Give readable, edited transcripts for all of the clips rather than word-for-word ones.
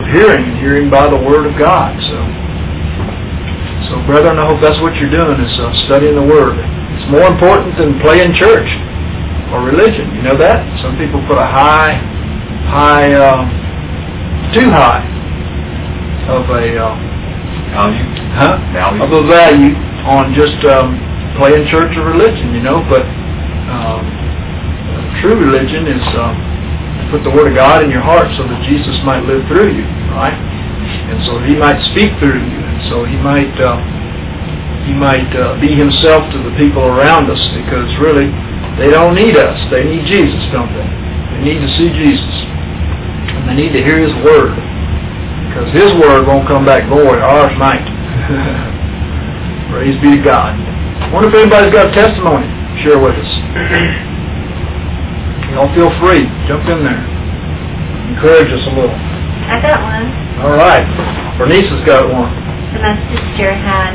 hearing, and hearing by the Word of God. So brethren, I hope that's what you're doing, is studying the Word. It's more important than playing church or religion. You know that? Some people put a too high of a value on just playing church or religion, you know. But true religion is put the Word of God in your heart so that Jesus might live through you, right? And so He might speak through you, and so He might be Himself to the people around us, because really they don't need us. They need Jesus, don't they? They need to see Jesus, and they need to hear His Word, because His Word won't come back void. Ours might. Praise be to God. I wonder if anybody's got a testimony to share with us. Y'all feel free. Jump in there. Encourage us a little. I got one. All right. Bernice has got one. So my sister had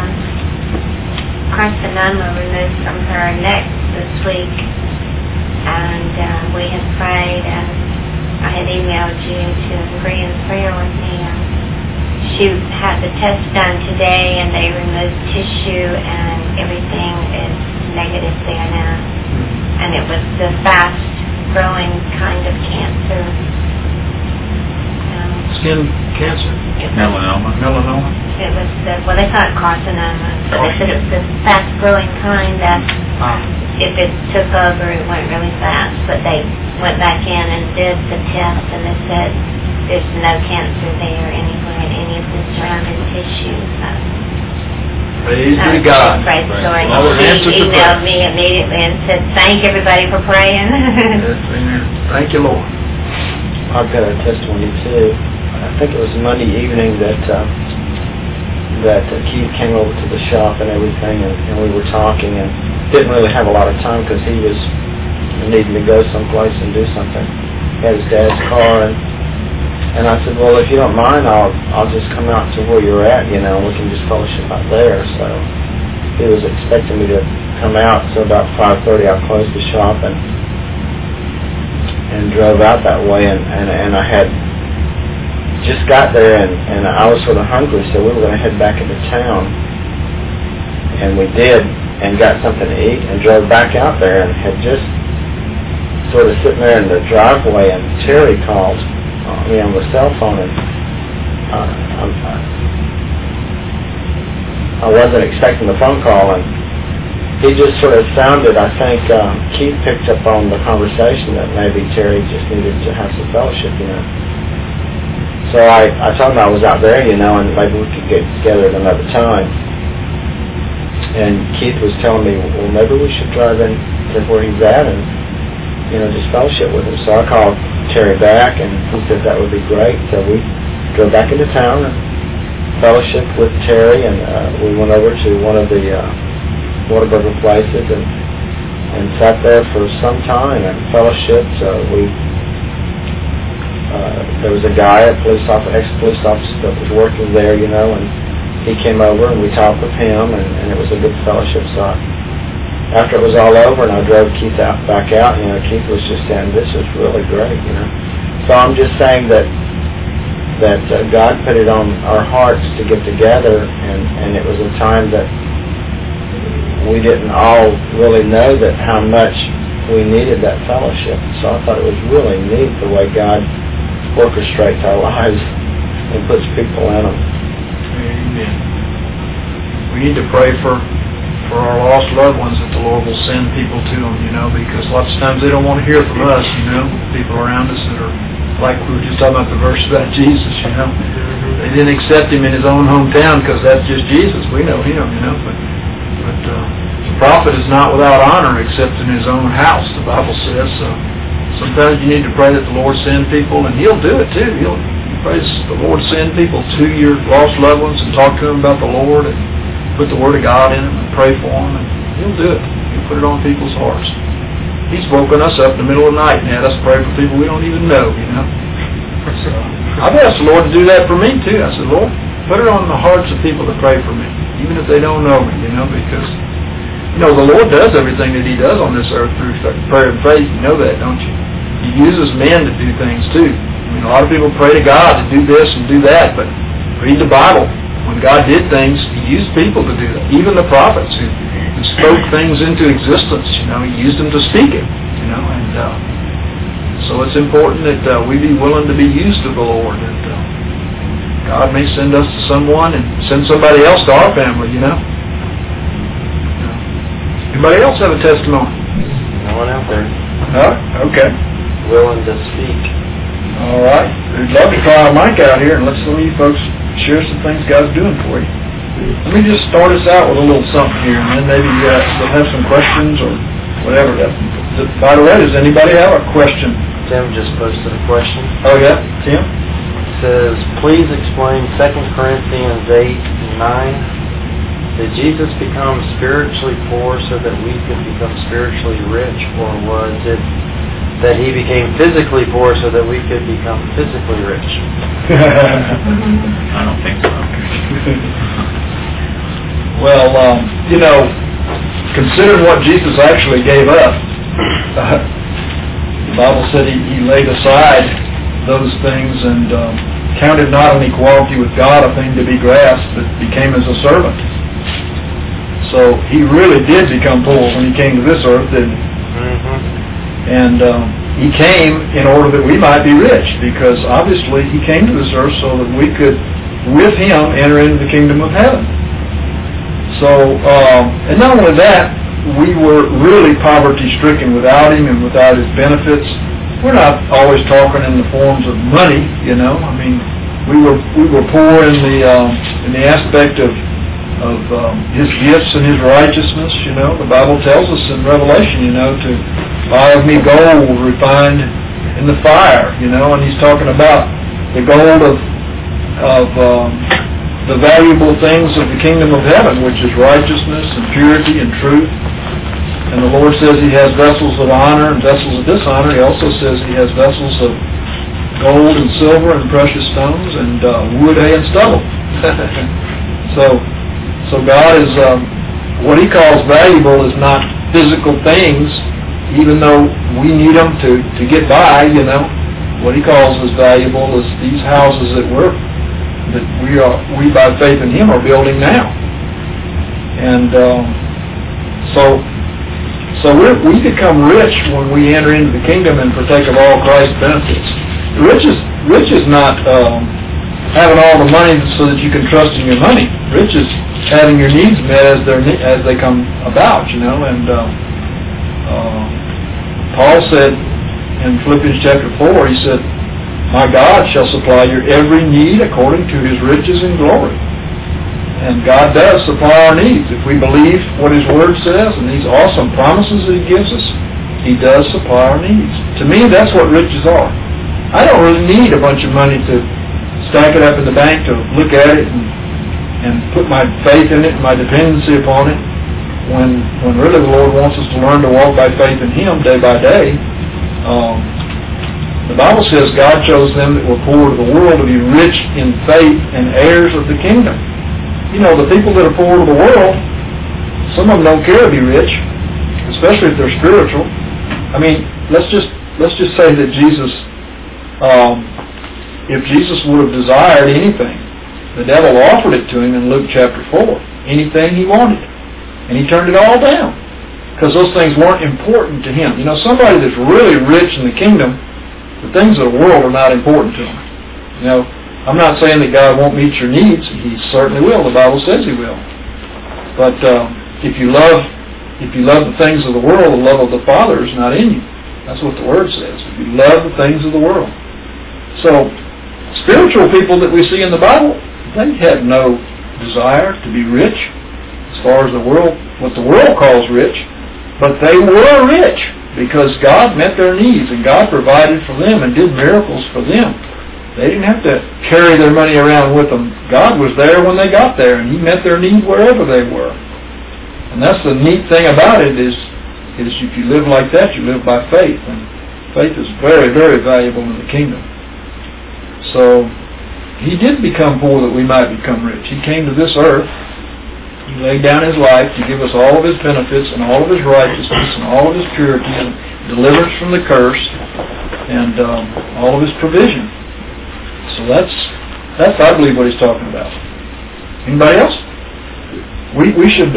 carcinoma removed from her neck this week, and we had prayed, and I had emailed you to agree in prayer with me. She had the test done today, and they removed tissue, and everything is negative there now. And it was the fast-growing kind of cancer. Skin cancer? Melanoma. It was they call it carcinoma. So they said it was the fast-growing kind that if it took over, it went really fast. But they went back in and did the test, and they said there's no cancer there anywhere in any of the surrounding tissues. Praise be to God. Praise the Lord. He emailed me immediately and said, "Thank everybody for praying." Yes, amen. Thank you, Lord. I've got a testimony too. I think it was Monday evening that Keith came over to the shop and everything, and we were talking, and didn't really have a lot of time because he was needing to go someplace and do something. He had his dad's car, and I said, well, if you don't mind, I'll just come out to where you're at, you know, we can just fellowship out there. So he was expecting me to come out, so about 5:30 I closed the shop and drove out that way, and I had just got there, and I was sort of hungry, so we were going to head back into town, and we did, and got something to eat, and drove back out there, and had just sort of sitting there in the driveway, and Terry called me on the cell phone, and I wasn't expecting the phone call, and he just sort of sounded, I think Keith picked up on the conversation that maybe Terry just needed to have some fellowship, you know. So I told him I was out there, you know, and maybe we could get together at another time. And Keith was telling me, well, maybe we should drive in to where he's at and, you know, just fellowship with him. So I called Terry back, and he said that would be great. So we drove back into town and fellowshiped with Terry, and we went over to one of the Whataburger places and sat there for some time and fellowshiped. There was a guy, ex-police officer that was working there, you know, and he came over and we talked with him, and it was a good fellowship. So after it was all over and I drove Keith back out, you know, Keith was just saying, this is really great, you know. So I'm just saying that God put it on our hearts to get together, and it was a time that we didn't all really know that how much we needed that fellowship. So I thought it was really neat the way God orchestrates our lives and puts people in them. Amen. We need to pray for our lost loved ones, that the Lord will send people to them, you know, because lots of times they don't want to hear from us, you know, people around us that are, like we were just talking about the verse about Jesus, you know. They didn't accept Him in His own hometown because that's just Jesus. We know Him, you know, but the prophet is not without honor except in his own house, the Bible says. So sometimes you need to pray that the Lord send people, and He'll do it too. You pray the Lord send people to your lost loved ones and talk to them about the Lord and put the Word of God in them and pray for them, and He'll do it. He'll put it on people's hearts. He's woken us up in the middle of the night and had us pray for people we don't even know, you know. So I've asked the Lord to do that for me too. I said, Lord, put it on the hearts of people to pray for me, even if they don't know me, you know, because, you know, the Lord does everything that He does on this earth through prayer and faith. You know that, don't you? He uses men to do things too. A lot of people pray to God to do this and do that, but read the Bible. When God did things, He used people to do that. Even the prophets who spoke things into existence, He used them to speak it, and so it's important that we be willing to be used of the Lord. And God may send us to someone and send somebody else to our family, Anybody else have a testimony? No one out there. Okay. Willing to speak. All right. We'd love to try our mic out here and let some of you folks share some things God's doing for you. Let me just start us out with a little something here, and then maybe you'll have some questions or whatever. By the way, does anybody have a question? Tim just posted a question. Oh, yeah? Tim? It says, please explain 2 Corinthians 8:9. Did Jesus become spiritually poor so that we could become spiritually rich, or was it that He became physically poor so that we could become physically rich? I don't think so. Well, considering what Jesus actually gave up, the Bible said He laid aside those things and counted not an equality with God a thing to be grasped, but became as a servant. So He really did become poor when He came to this earth, didn't He? Mm-hmm. And He came in order that we might be rich, because obviously He came to this earth so that we could, with Him, enter into the kingdom of heaven. So, and not only that, we were really poverty-stricken without Him and without His benefits. We're not always talking in the forms of money, I mean, we were poor in the aspect of His gifts and His righteousness. The Bible tells us in Revelation, to buy of me gold refined in the fire, and He's talking about the gold of the valuable things of the kingdom of heaven, which is righteousness and purity and truth. And the Lord says He has vessels of honor and vessels of dishonor. He also says He has vessels of gold and silver and precious stones and wood, hay, and stubble. So God is, what He calls valuable is not physical things, even though we need them to get by, What He calls as valuable is these houses that we by faith in Him are building now. And so we become rich when we enter into the kingdom and partake of all Christ's benefits. Rich is not having all the money so that you can trust in your money. Rich is having your needs met as they come about, And Paul said in Philippians chapter 4, he said, my God shall supply your every need according to His riches and glory. And God does supply our needs. If we believe what His Word says and these awesome promises that He gives us, He does supply our needs. To me, that's what riches are. I don't really need a bunch of money to stack it up in the bank, to look at it and put my faith in it and my dependency upon it, when really the Lord wants us to learn to walk by faith in Him day by day. The Bible says God chose them that were poor to the world to be rich in faith and heirs of the kingdom. The people that are poor to the world, some of them don't care to be rich, especially if they're spiritual. I mean, let's just say that Jesus, if Jesus would have desired anything, the devil offered it to Him in Luke chapter 4, anything he wanted, and He turned it all down because those things weren't important to Him. Somebody that's really rich in the kingdom, the things of the world are not important to them. I'm not saying that God won't meet your needs. He certainly will. The Bible says He will. But if you love the things of the world, the love of the Father is not in you. That's what the Word says. If you love the things of the world. So, spiritual people that we see in the Bible, they had no desire to be rich as far as what the world calls rich. But they were rich because God met their needs and God provided for them and did miracles for them. They didn't have to carry their money around with them. God was there when they got there, and He met their need wherever they were. And that's the neat thing about it is if you live like that, you live by faith. And faith is very, very valuable in the kingdom. So He did become poor that we might become rich. He came to this earth. He laid down His life to give us all of His benefits and all of His righteousness and all of His purity and deliverance from the curse. and all of His provision. So that's I believe what he's talking about. Anybody else? We should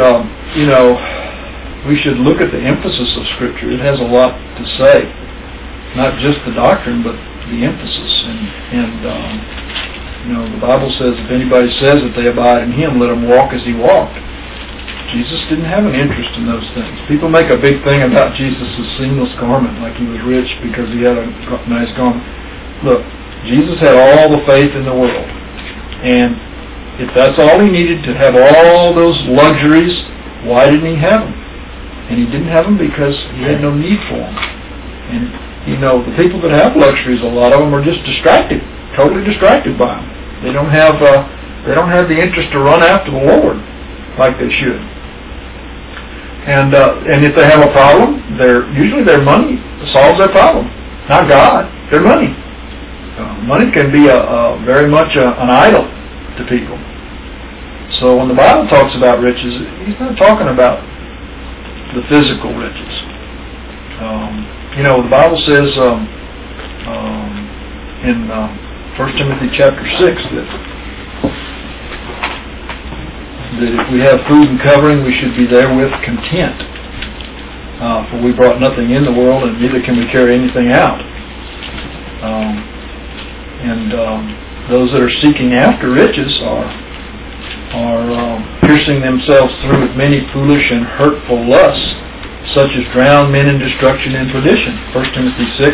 we should look at the emphasis of Scripture. It has a lot to say, not just the doctrine, but the emphasis. And the Bible says, if anybody says that they abide in Him, let them walk as He walked. Jesus didn't have an interest in those things. People make a big thing about Jesus' seamless garment, like He was rich because He had a nice garment. Look, Jesus had all the faith in the world. And if that's all He needed to have all those luxuries, why didn't He have them? And He didn't have them because He had no need for them. And, the people that have luxuries, a lot of them are just distracted, totally distracted by them. They don't have the interest to run after the Lord like they should. And if they have a problem, usually their money solves their problem, not God. Their money. Money can be very much an idol to people. So when the Bible talks about riches, He's not talking about the physical riches. The Bible says in 1 Timothy chapter 6 that if we have food and covering, we should be therewith content. For we brought nothing in the world, and neither can we carry anything out. Those that are seeking after riches are piercing themselves through with many foolish and hurtful lusts, such as drown men in destruction and perdition. 1 Timothy 6,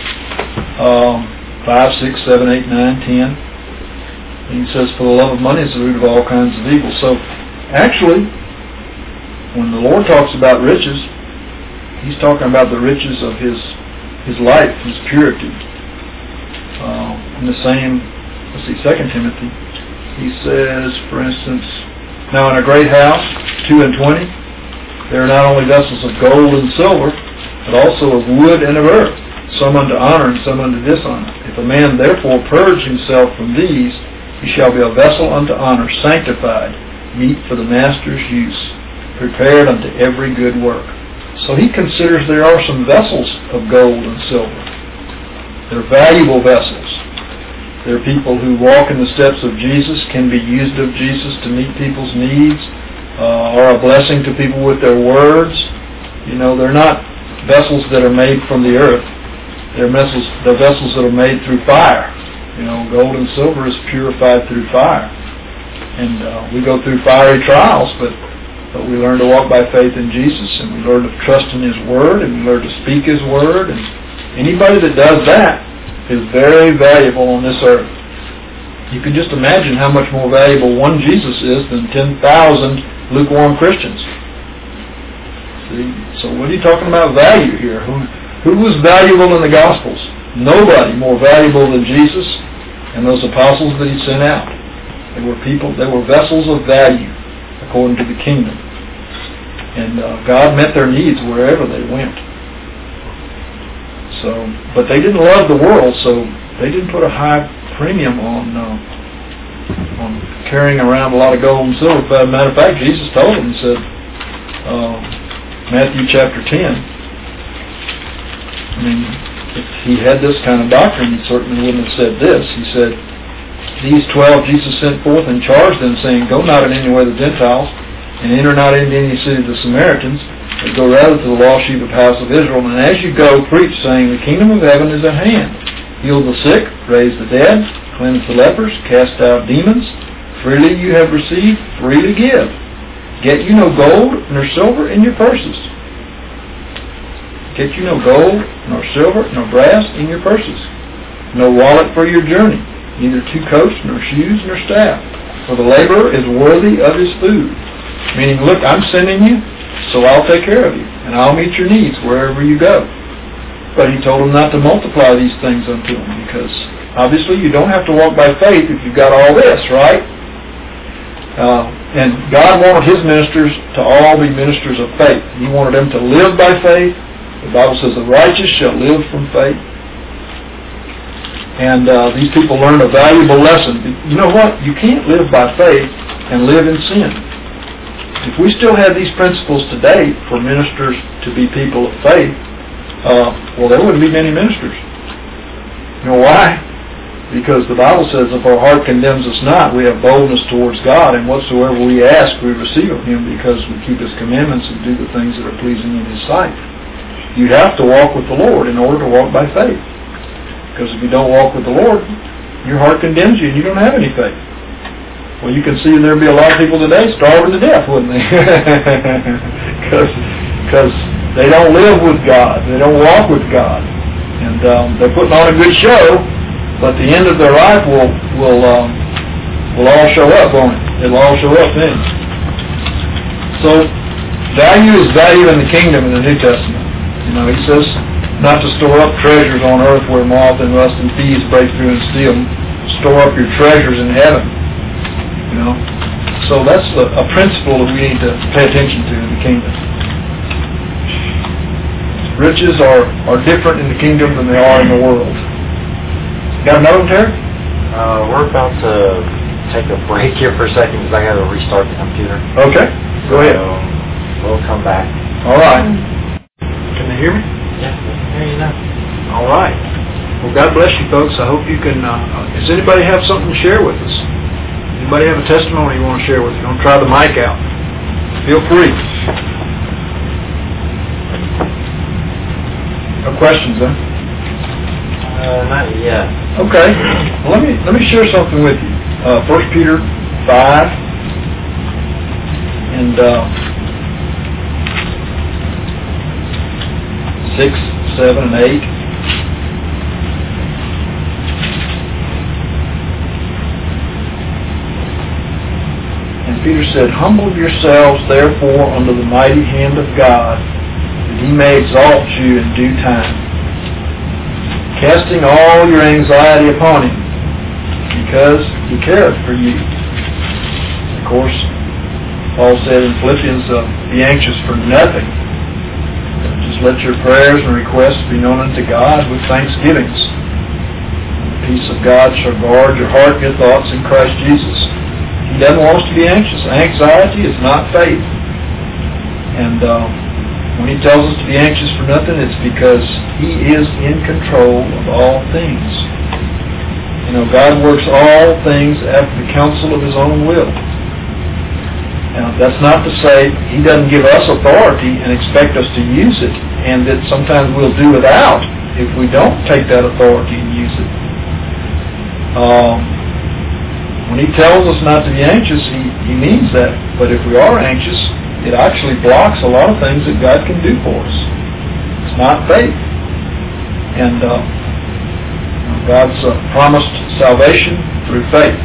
5, 6, 7, 8, 9, 10. And he says, for the love of money is the root of all kinds of evil. So, actually, when the Lord talks about riches, He's talking about the riches of His life, His purity. In the same, 2 Timothy, he says, for instance, now in a great house, 2 and 20, there are not only vessels of gold and silver, but also of wood and of earth, some unto honor and some unto dishonor. If a man therefore purge himself from these, he shall be a vessel unto honor, sanctified, meet for the master's use, prepared unto every good work. So he considers there are some vessels of gold and silver. They're valuable vessels. They're people who walk in the steps of Jesus, can be used of Jesus to meet people's needs, are a blessing to people with their words. They're not vessels that are made from the earth. They're vessels that are made through fire. Gold and silver is purified through fire. And we go through fiery trials, but we learn to walk by faith in Jesus, and we learn to trust in His Word, and we learn to speak His Word. And anybody that does that is very valuable on this earth. You can just imagine how much more valuable one Jesus is than 10,000 lukewarm Christians. See? So what are you talking about value here? Who was valuable in the Gospels? Nobody more valuable than Jesus and those apostles that He sent out. They were vessels of value according to the kingdom. And God met their needs wherever they went. But they didn't love the world, so they didn't put a high premium on carrying around a lot of gold and silver. As a matter of fact, Jesus told them, He said, Matthew chapter 10, if He had this kind of doctrine, He certainly wouldn't have said this. He said, these 12 Jesus sent forth and charged them, saying, go not in any way to the Gentiles, and enter not into any city of the Samaritans, but go rather to the lost sheep of the house of Israel. And as you go, preach, saying, the kingdom of heaven is at hand. Heal the sick, raise the dead, cleanse the lepers, cast out demons. Freely you have received, freely give. Get you no gold nor silver in your purses. Get you no gold nor silver nor brass in your purses. No wallet for your journey, neither two coats nor shoes nor staff. For the laborer is worthy of his food. Meaning, look, I'm sending you, so I'll take care of you, and I'll meet your needs wherever you go. But He told them not to multiply these things unto them, because obviously you don't have to walk by faith if you've got all this, right? And God wanted His ministers to all be ministers of faith. He wanted them to live by faith. The Bible says the righteous shall live from faith. And these people learned a valuable lesson. You know what? You can't live by faith and live in sin. If we still had these principles today for ministers to be people of faith, well, there wouldn't be many ministers. You know why? Because the Bible says if our heart condemns us not, we have boldness towards God, and whatsoever we ask, we receive of Him, because we keep His commandments and do the things that are pleasing in His sight. You have to walk with the Lord in order to walk by faith. Because if you don't walk with the Lord, your heart condemns you and you don't have any faith. Well, you can see there'd be a lot of people today starving to death, wouldn't they? Because they don't live with God. They don't walk with God. And they're putting on a good show, but the end of their life will all show up, won't it? It'll all show up then. So, value is value in the kingdom in the New Testament. You know, He says not to store up treasures on earth where moth and rust and thieves break through and steal. Store up your treasures in heaven. You know, so that's a principle that we need to pay attention to in the kingdom. Riches are different in the kingdom than they are in the world. Got another one, Terry? We're about to take a break here for a second because I got to restart the computer. Okay, go ahead. We'll come back. All right. Can they hear me? Yeah, I can hear you now. All right. Well, God bless you, folks. I hope you can. Does anybody have something to share with us? Anybody have a testimony you want to share with us? Don't try the mic out. Feel free. No questions, huh? Not yet. Okay. Well, let me share something with you. 1 Peter 5 and 6, 7, and 8. And Peter said, "Humble yourselves, therefore, under the mighty hand of God, that He may exalt you in due time, casting all your anxiety upon Him, because He careth for you." Of course, Paul said in Philippians, be anxious for nothing. Just let your prayers and requests be known unto God with thanksgivings. And the peace of God shall guard your heart and your thoughts in Christ Jesus. He doesn't want us to be anxious. Anxiety is not faith. And when He tells us to be anxious for nothing, it's because He is in control of all things. You know, God works all things after the counsel of His own will. Now, that's not to say He doesn't give us authority and expect us to use it, and that sometimes we'll do without if we don't take that authority and use it. When He tells us not to be anxious, He means that. But if we are anxious, it actually blocks a lot of things that God can do for us. It's not faith. And God's promised salvation through faith.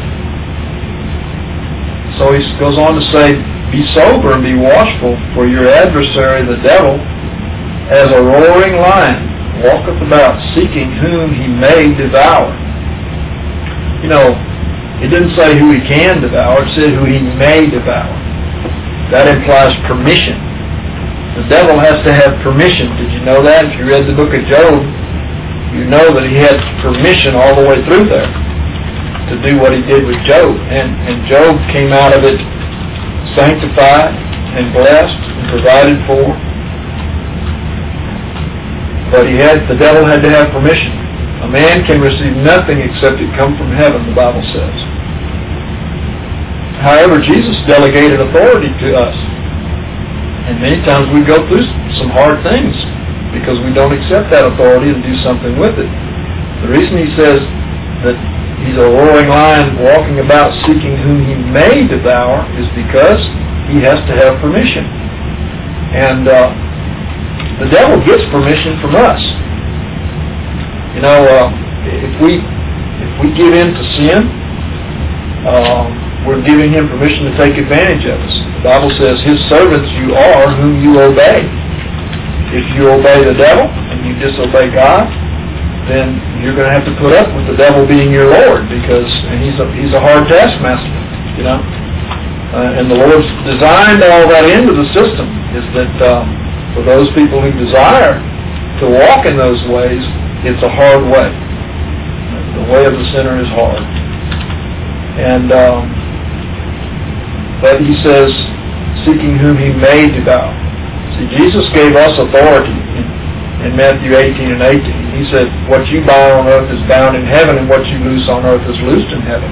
So He goes on to say, be sober and be watchful, for your adversary, the devil, as a roaring lion, walketh about, seeking whom he may devour. You know, it didn't say who he can devour, it said who he may devour. That implies permission. The devil has to have permission. Did you know that? If you read the book of Job, you know that he had permission all the way through there to do what he did with Job. And Job came out of it sanctified and blessed and provided for. But the devil had to have permission. A man can receive nothing except it come from heaven, the Bible says. However, Jesus delegated authority to us. And many times we go through some hard things because we don't accept that authority and do something with it. The reason He says that He's a roaring lion walking about seeking whom He may devour is because He has to have permission. And the devil gets permission from us. You know, if we give in to sin, we're giving him permission to take advantage of us. The Bible says, His servants you are whom you obey. If you obey the devil and you disobey God, then you're going to have to put up with the devil being your Lord, because he's a hard taskmaster, you know. And the Lord's designed all that into the system, is that for those people who desire to walk in those ways, it's a hard way. The way of the sinner is hard. And but He says, seeking whom He may devour. See, Jesus gave us authority in Matthew 18 and 18. He said, what you bind on earth is bound in heaven, and what you loose on earth is loosed in heaven.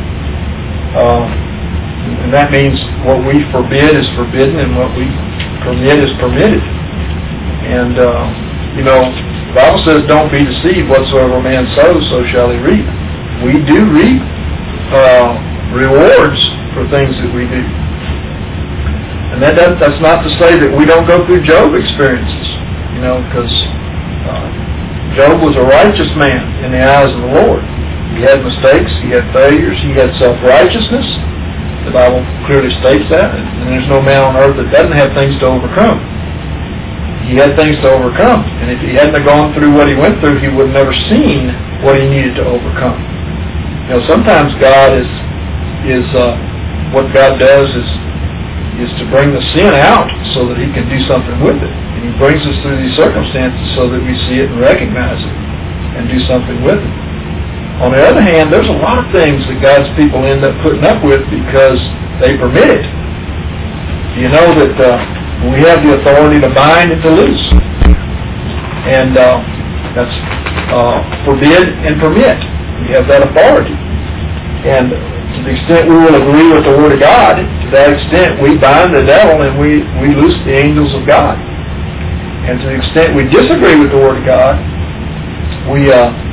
And that means what we forbid is forbidden, and what we permit is permitted. And, the Bible says, don't be deceived. Whatsoever a man sows, so shall he reap. We do reap rewards for things that we do. And that's not to say that we don't go through Job experiences, because Job was a righteous man in the eyes of the Lord. He had mistakes, he had failures, he had self-righteousness. The Bible clearly states that, and there's no man on earth that doesn't have things to overcome. He had things to overcome, and if he hadn't gone through what he went through, he would have never seen what he needed to overcome. Sometimes God what God does is to bring the sin out so that he can do something with it. And he brings us through these circumstances so that we see it and recognize it and do something with it. On the other hand, there's a lot of things that God's people end up putting up with because they permit it. You know that we have the authority to bind and to loose. And that's forbid and permit. We have that authority. And to the extent we will agree with the Word of God, to that extent we bind the devil and we loose the angels of God. And to the extent we disagree with the Word of God, we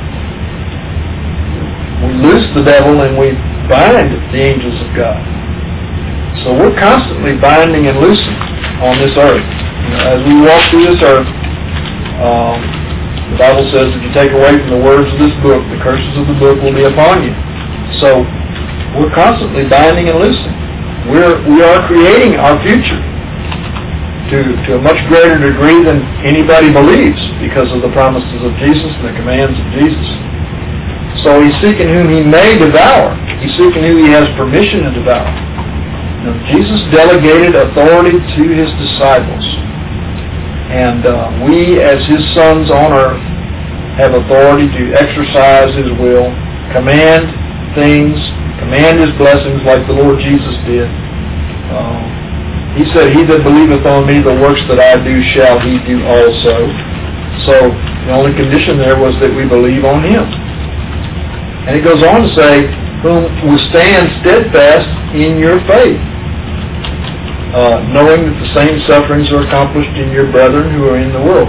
loose the devil and we bind the angels of God. So we're constantly binding and loosing on this earth. As we walk through this earth, the Bible says if you take away from the words of this book, the curses of the book will be upon you. So we're constantly binding and loosing. We are creating our future to a much greater degree than anybody believes because of the promises of Jesus and the commands of Jesus. So he's seeking whom he may devour. He's seeking who he has permission to devour. Now, Jesus delegated authority to his disciples. And we, as his sons on earth, have authority to exercise his will, command things, command his blessings like the Lord Jesus did. He said, he that believeth on me, the works that I do shall he do also. So the only condition there was that we believe on him. And it goes on to say, whom will stand steadfast in your faith, knowing that the same sufferings are accomplished in your brethren who are in the world.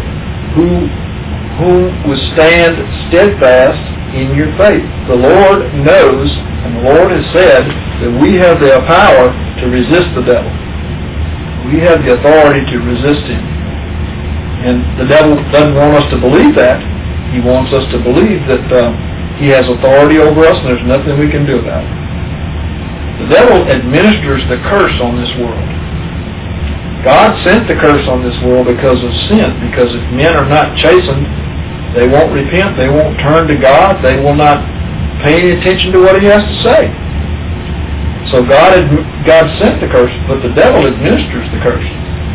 Whom will stand steadfast in your faith. The Lord knows, and the Lord has said, that we have the power to resist the devil. We have the authority to resist him. And the devil doesn't want us to believe that. He wants us to believe that he has authority over us and there's nothing we can do about it. The devil administers the curse on this world. God sent the curse on this world because of sin, because if men are not chastened, they won't repent, they won't turn to God, they will not pay any attention to what he has to say. So God sent the curse, but the devil administers the curse.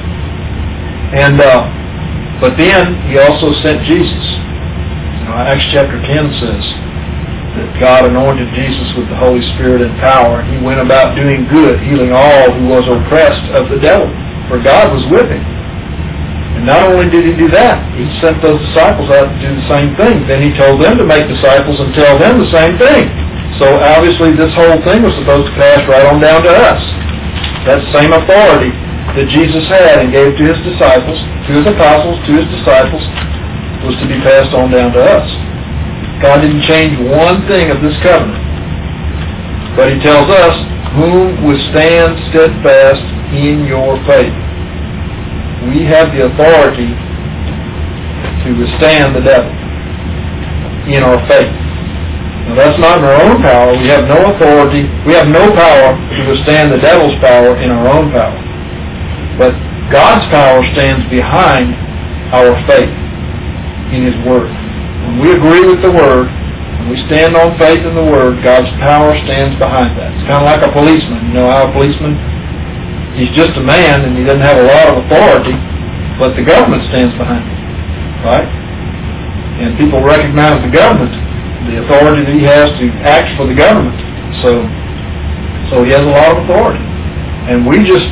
And but then he also sent Jesus. Acts chapter 10 says that God anointed Jesus with the Holy Spirit and power. He went about doing good, healing all who was oppressed of the devil, for God was with him. And not only did he do that, he sent those disciples out to do the same thing. Then he told them to make disciples and tell them the same thing. So obviously this whole thing was supposed to pass right on down to us. That same authority that Jesus had and gave to his disciples, to his apostles, to his disciples, was to be passed on down to us. God didn't change one thing of this covenant. But he tells us, whom will stand steadfast in your faith. We have the authority to withstand the devil in our faith. Now that's not in our own power. We have no authority. We have no power to withstand the devil's power in our own power. But God's power stands behind our faith in his Word. When we agree with the Word, when we stand on faith in the Word, God's power stands behind that. It's kind of like a policeman. You know how a policeman, he's just a man and he doesn't have a lot of authority, but the government stands behind him. Right? And people recognize the government, the authority that he has to act for the government. So he has a lot of authority. And we just,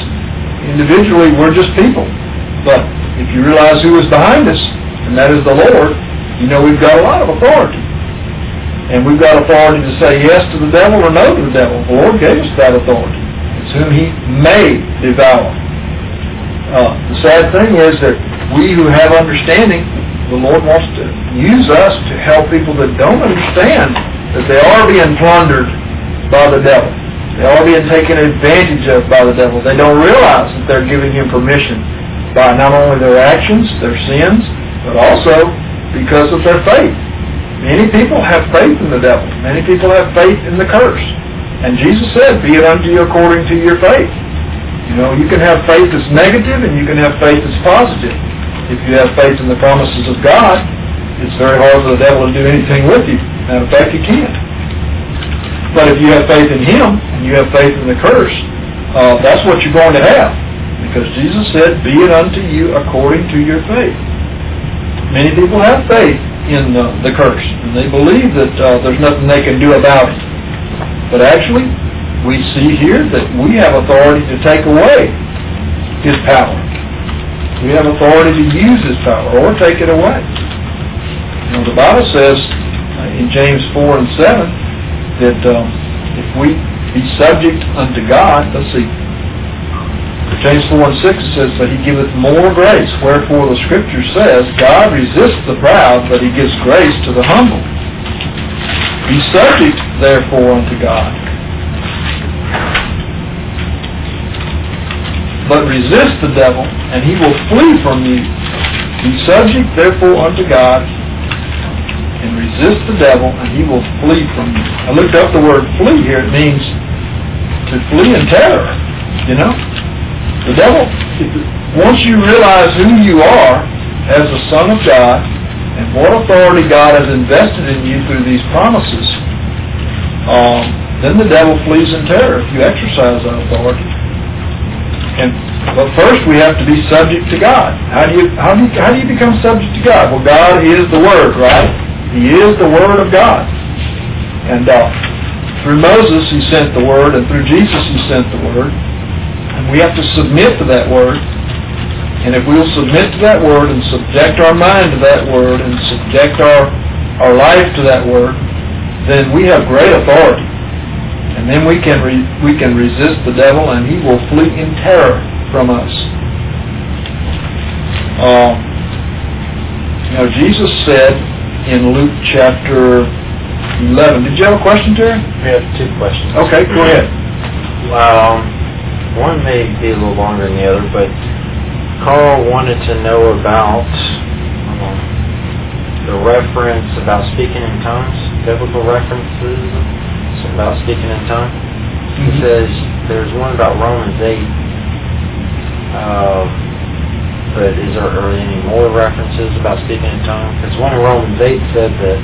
individually, we're just people. But if you realize who is behind us, and that is the Lord, You know, we've got a lot of authority. And we've got authority to say yes to the devil or no to the devil. The Lord gave us that authority. It's whom He may devour. The sad thing is that we who have understanding, the Lord wants to use us to help people that don't understand that they are being plundered by the devil. They are being taken advantage of by the devil. They don't realize that they're giving him permission by not only their actions, their sins, but also because of their faith. Many people have faith in the devil. Many people have faith in the curse. And Jesus said, be it unto you according to your faith. You know, you can have faith that's negative and you can have faith that's positive. If you have faith in the promises of God, it's very hard for the devil to do anything with you. Matter of fact, he can't. But if you have faith in Him and you have faith in the curse, that's what you're going to have. Because Jesus said, be it unto you according to your faith. Many people have faith in the curse, and they believe that there's nothing they can do about it. But actually, we see here that we have authority to take away His power. We have authority to use His power or take it away. You know, the Bible says in James 4 and 7 that if we be subject unto God, let's see, James 4 and 6 says that He giveth more grace. Wherefore the Scripture says, God resists the proud, but He gives grace to the humble. Be subject, therefore, unto God. But resist the devil, and he will flee from you. Be subject, therefore, unto God, and resist the devil, and he will flee from you. I looked up the word flee here. It means to flee in terror, you know. The devil, once you realize who you are as a son of God and what authority God has invested in you through these promises, then the devil flees in terror if you exercise that authority. But first we have to be subject to God. How do you become subject to God? Well, God is the Word, right? He is the Word of God. And through Moses He sent the Word, and through Jesus He sent the Word. And we have to submit to that Word. And if we'll submit to that Word and subject our mind to that Word and subject our life to that Word, then we have great authority. And then we can resist the devil, and he will flee in terror from us. Jesus said in Luke chapter 11. Did you have a question, Terry? We have two questions. Okay, go ahead. One may be a little longer than the other, but Carl wanted to know about the reference about speaking in tongues, biblical references about speaking in tongues. He says there's one about Romans 8, but are there any more references about speaking in tongues? Because one in Romans 8 said that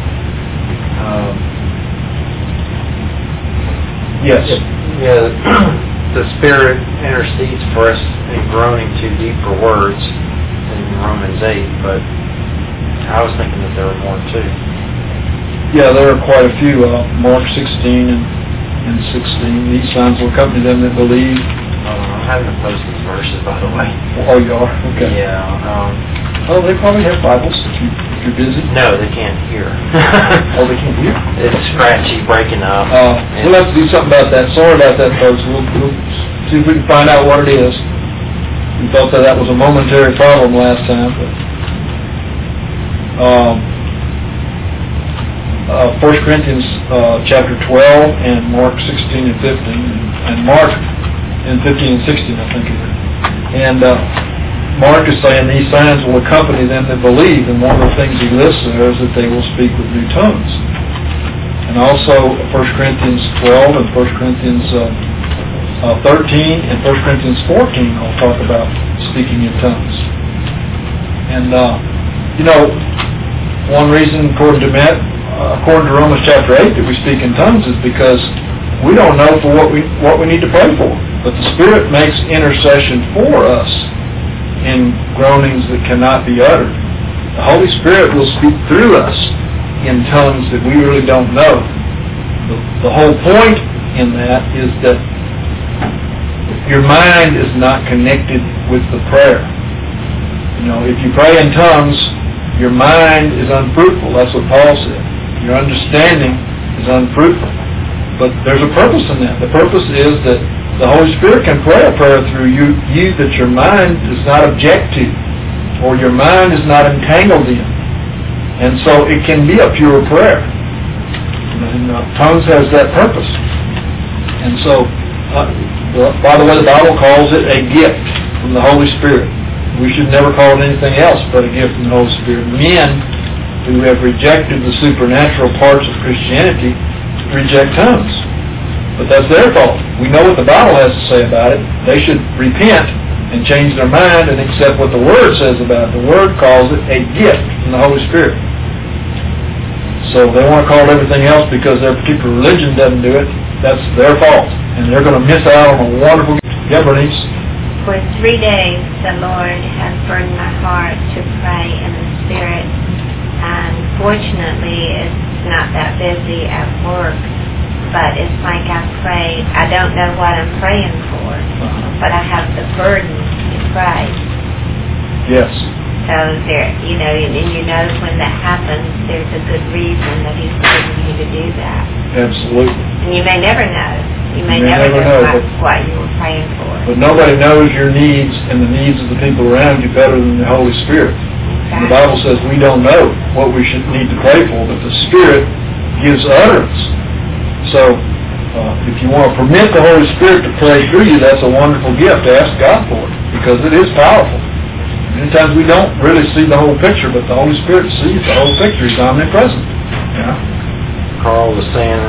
yes. The Spirit intercedes for us in groaning too deep for words in Romans 8, but I was thinking that there were more too. Yeah, there are quite a few. Mark 16 and 16. These signs will accompany them that believe. I'm having to post these verses, by the way. Oh, you are? Okay. Yeah. They probably have Bibles if you're busy. No, they can't hear. Oh, they can't hear? It's scratchy, breaking up. We'll have to do something about that. Sorry about that, folks. We'll see if we can find out what it is. We thought that was a momentary problem last time, but 1 Corinthians chapter 12 and Mark 16 and 15, and Mark in 15 and 16, I think it is. And Mark is saying these signs will accompany them that believe, and one of the things he lists there is that they will speak with new tongues. And also 1 Corinthians 12 and 1 Corinthians 13 and 1 Corinthians 14 will talk about speaking in tongues. And, one reason, according to Romans chapter 8, that we speak in tongues is because we don't know for what we need to pray for. But the Spirit makes intercession for us in groanings that cannot be uttered. The Holy Spirit will speak through us in tongues that we really don't know. The whole point in that is that your mind is not connected with the prayer. If you pray in tongues, your mind is unfruitful. That's what Paul said. Your understanding is unfruitful. But there's a purpose in that. The purpose is that the Holy Spirit can pray a prayer through you that your mind does not object to, or your mind is not entangled in. And so it can be a pure prayer. And tongues has that purpose. And so, by the way, the Bible calls it a gift from the Holy Spirit. We should never call it anything else but a gift from the Holy Spirit. Men who have rejected the supernatural parts of Christianity reject tongues. But that's their fault. We know what the Bible has to say about it. They should repent and change their mind and accept what the Word says about it. The Word calls it a gift from the Holy Spirit. So they want to call it everything else because their particular religion doesn't do it. That's their fault. And they're going to miss out on a wonderful gift. Yeah, Bernice? For 3 days, the Lord has burdened my heart to pray in the Spirit. And fortunately, it's not that busy at work. But it's like I pray. I don't know what I'm praying for, but I have the burden to pray. Yes. So there, and you know when that happens, there's a good reason that He's burdening you to do that. Absolutely. And you may never know. You may never know what you were praying for. But nobody knows your needs and the needs of the people around you better than the Holy Spirit. Exactly. The Bible says we don't know what we should need to pray for, but the Spirit gives utterance. So, if you want to permit the Holy Spirit to pray through you, that's a wonderful gift to ask God for it, because it is powerful. Many times we don't really see the whole picture, but the Holy Spirit sees the whole picture. He's omnipresent. Yeah. Carl was saying,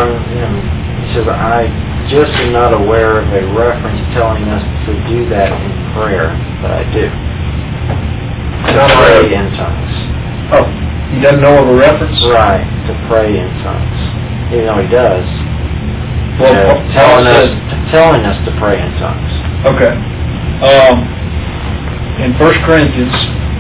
he says, I just am not aware of a reference telling us to do that in prayer, but I do. To pray in tongues. Oh, he doesn't know of a reference? Right, to pray in tongues. Even though he does. Well, telling us to pray in tongues. Okay. In 1 Corinthians,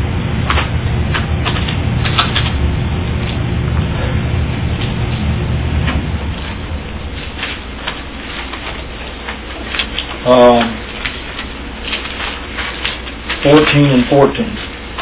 um, 14 and 14.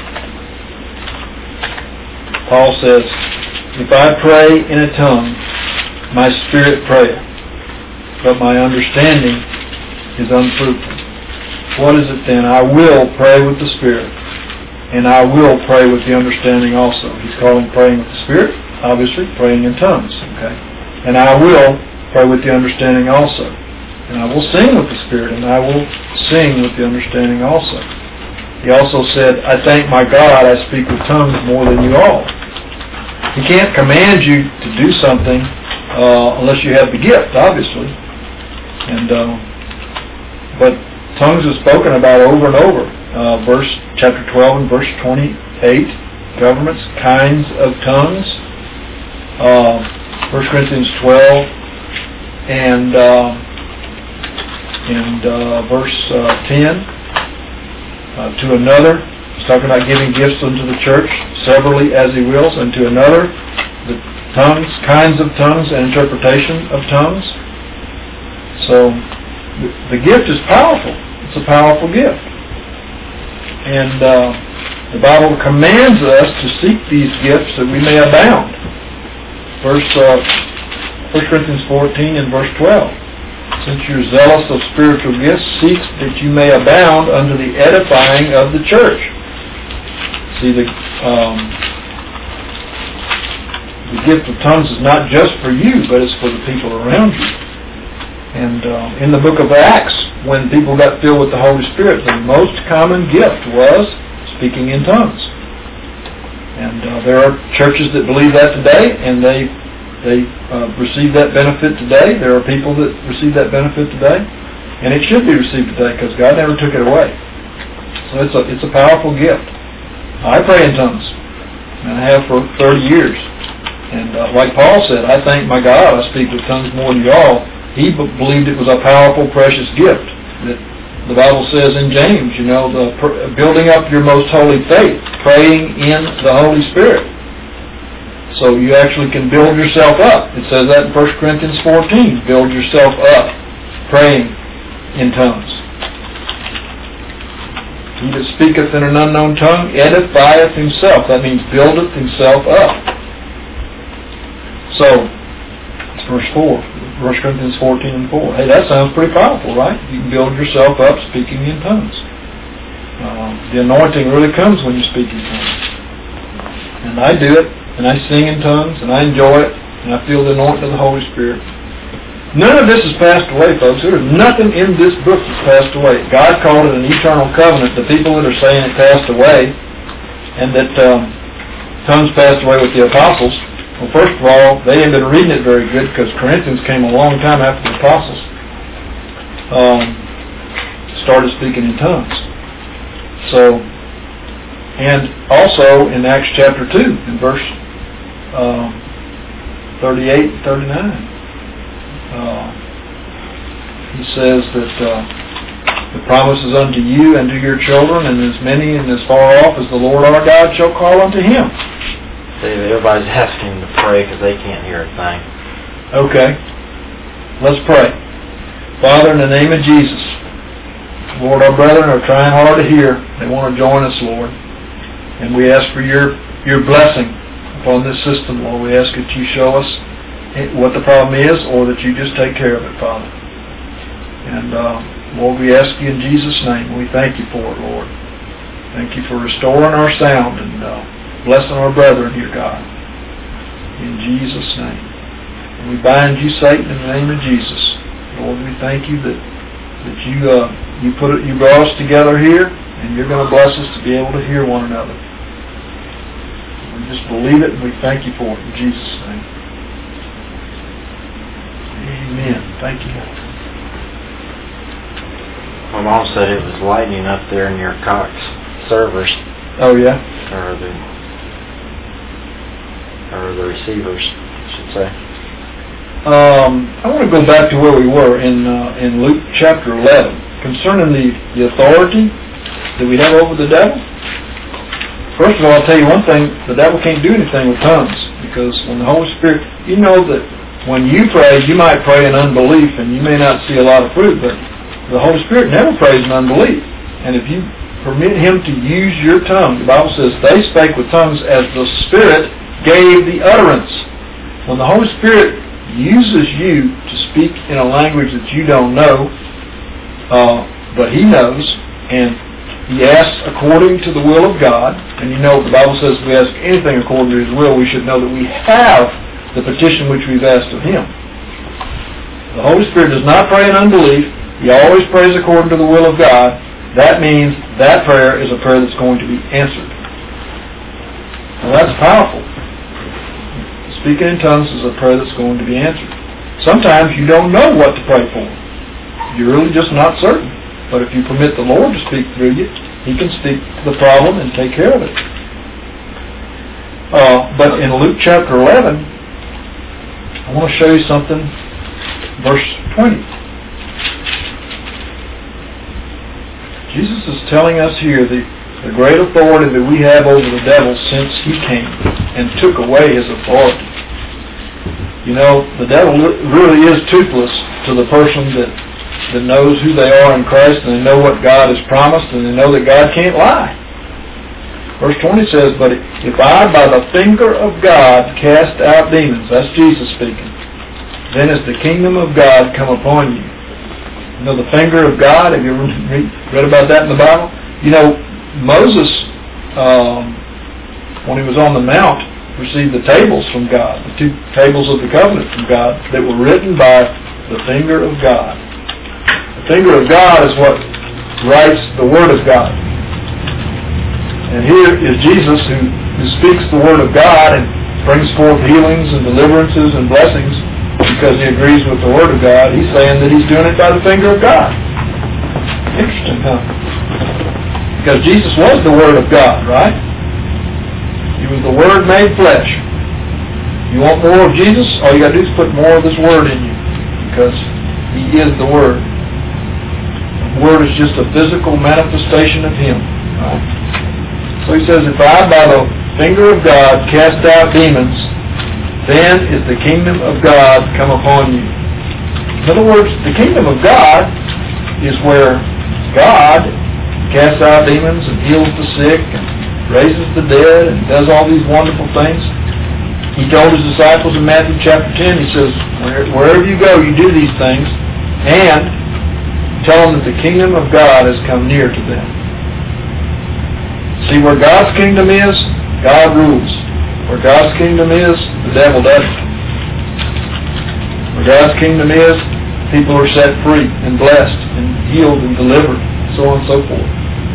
Paul says, if I pray in a tongue, my spirit prayeth, but my understanding is unfruitful. What is it then? I will pray with the Spirit, and I will pray with the understanding also. He's calling praying with the Spirit, obviously, praying in tongues. Okay, and I will pray with the understanding also. And I will sing with the Spirit, and I will sing with the understanding also. He also said, I thank my God I speak with tongues more than you all. He can't command you to do something unless you have the gift, obviously. And but tongues is spoken about over and over. Chapter 12 and verse 28, governments, kinds of tongues. 1 Corinthians 12 and verse 10. To another, he's talking about giving gifts unto the church, severally as he wills, and to another, the tongues, kinds of tongues, and interpretation of tongues. So, the gift is powerful. It's a powerful gift. And the Bible commands us to seek these gifts that we may abound. 1 Corinthians 14 and verse 12. Since you're zealous of spiritual gifts, seek that you may abound unto the edifying of the church. See, the gift of tongues is not just for you, but it's for the people around you. And in the book of Acts, when people got filled with the Holy Spirit, the most common gift was speaking in tongues. And there are churches that believe that today, and they receive that benefit today. There are people that receive that benefit today, and it should be received today because God never took it away. So it's a powerful gift. I pray in tongues, and I have for 30 years. And like Paul said, I thank my God I speak with tongues more than you all. He believed it was a powerful, precious gift. That the Bible says in James, the building up your most holy faith, praying in the Holy Spirit. So you actually can build yourself up. It says that in 1 Corinthians 14. Build yourself up, praying in tongues. He that speaketh in an unknown tongue edifieth himself. That means buildeth himself up. So, it's verse 4. 1 Corinthians 14:4. Hey, that sounds pretty powerful, right? You can build yourself up speaking in tongues. The anointing really comes when you speak in tongues. And I do it, and I sing in tongues, and I enjoy it, and I feel the anointing of the Holy Spirit. None of this has passed away, folks. There is nothing in this book that's passed away. God called it an eternal covenant. The people that are saying it passed away, and that tongues passed away with the apostles, well, first of all, they hadn't been reading it very good, because Corinthians came a long time after the apostles started speaking in tongues. So, and also in Acts chapter 2, in verse 38 and 39, he says that the promise is unto you and to your children, and as many and as far off as the Lord our God shall call unto him. See, everybody's asking him to pray because they can't hear a thing. Okay. Let's pray. Father, in the name of Jesus, Lord, our brethren are trying hard to hear. They want to join us, Lord. And we ask for your blessing upon this system, Lord. We ask that you show us what the problem is, or that you just take care of it, Father. And, Lord, we ask you in Jesus' name. We thank you for it, Lord. Thank you for restoring our sound and blessing our brethren here, God. In Jesus' name. And we bind you, Satan, in the name of Jesus. Lord, we thank you that you brought us together here, and you're going to bless us to be able to hear one another. We just believe it, and we thank you for it in Jesus' name. Amen. Thank you. My mom said it was lightning up there near Cox servers. Oh, yeah? Or the receivers, I should say. I want to go back to where we were in Luke chapter 11. Concerning the authority that we have over the devil. First of all, I'll tell you one thing, the devil can't do anything with tongues, because when the Holy Spirit, you know that when you pray, you might pray in unbelief, and you may not see a lot of fruit, but the Holy Spirit never prays in unbelief. And if you permit him to use your tongue, the Bible says, they spake with tongues as the Spirit gave the utterance. When the Holy Spirit uses you to speak in a language that you don't know, but he knows, and he asks according to the will of God, and you know the Bible says if we ask anything according to his will, we should know that we have the petition which we've asked of him. The Holy Spirit does not pray in unbelief. He always prays according to the will of God. That means that prayer is a prayer that's going to be answered. Now that's powerful. Speaking in tongues is a prayer that's going to be answered. Sometimes you don't know what to pray for. You're really just not certain. But if you permit the Lord to speak through you, he can speak to the problem and take care of it. But in Luke chapter 11, I want to show you something. Verse 20. Jesus is telling us here the great authority that we have over the devil since he came and took away his authority. You know, the devil really is toothless to the person that knows who they are in Christ, and they know what God has promised, and they know that God can't lie. Verse 20 says, but if I by the finger of God cast out demons, that's Jesus speaking, then is the kingdom of God come upon you. You know the finger of God? Have you ever read about that in the Bible? You know, Moses, when he was on the mount, received the tables from God, the two tables of the covenant from God that were written by the finger of God. The finger of God is what writes the Word of God. And here is Jesus who speaks the Word of God and brings forth healings and deliverances and blessings because he agrees with the Word of God. He's saying that he's doing it by the finger of God. Interesting, huh? Because Jesus was the Word of God, right? He was the Word made flesh. You want more of Jesus? All you got to do is put more of this Word in you, because he is the Word. The Word is just a physical manifestation of him. Right? So he says, if I by the finger of God cast out demons, then is the kingdom of God come upon you. In other words, the kingdom of God is where God casts out demons and heals the sick and raises the dead and does all these wonderful things. He told his disciples in Matthew chapter 10, he says, wherever you go, you do these things, and tell them that the kingdom of God has come near to them. See, where God's kingdom is, God rules. Where God's kingdom is, the devil doesn't. Where God's kingdom is, people are set free and blessed and healed and delivered, so on and so forth.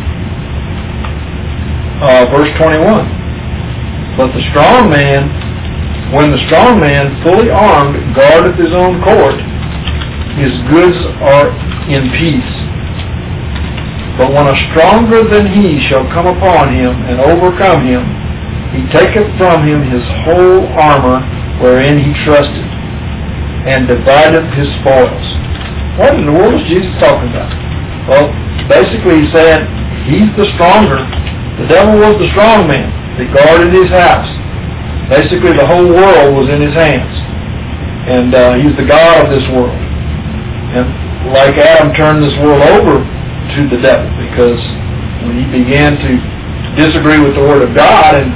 Verse 21. But the strong man, when the strong man, fully armed, guardeth his own court, his goods are in peace. But when a stronger than he shall come upon him and overcome him, he taketh from him his whole armor wherein he trusted, and divideth his spoils. What in the world is Jesus talking about? Well, basically he's saying he's the stronger. The devil was the strong man that guarded his house. Basically the whole world was in his hands. And he's the God of this world. And like Adam turned this world over to the devil, because when he began to disagree with the Word of God and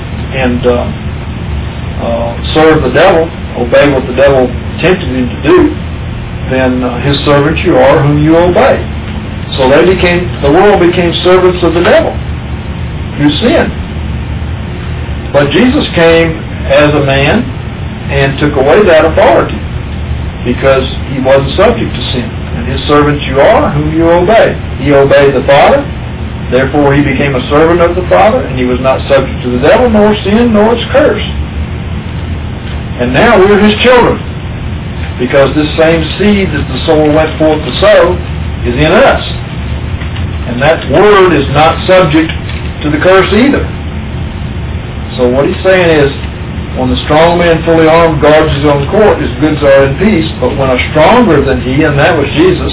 serve the devil, obey what the devil tempted him to do, then his servants you are whom you obey. So the world became servants of the devil through sin. But Jesus came as a man and took away that authority, because he wasn't subject to sin. And his servants you are whom you obey. He obeyed the Father, therefore he became a servant of the Father, and he was not subject to the devil, nor sin, nor its curse. And now we're his children, because this same seed that the sower went forth to sow is in us. And that word is not subject to the curse either. So what he's saying is, when the strong man fully armed guards his own court, his goods are in peace. But when a stronger than he, and that was Jesus,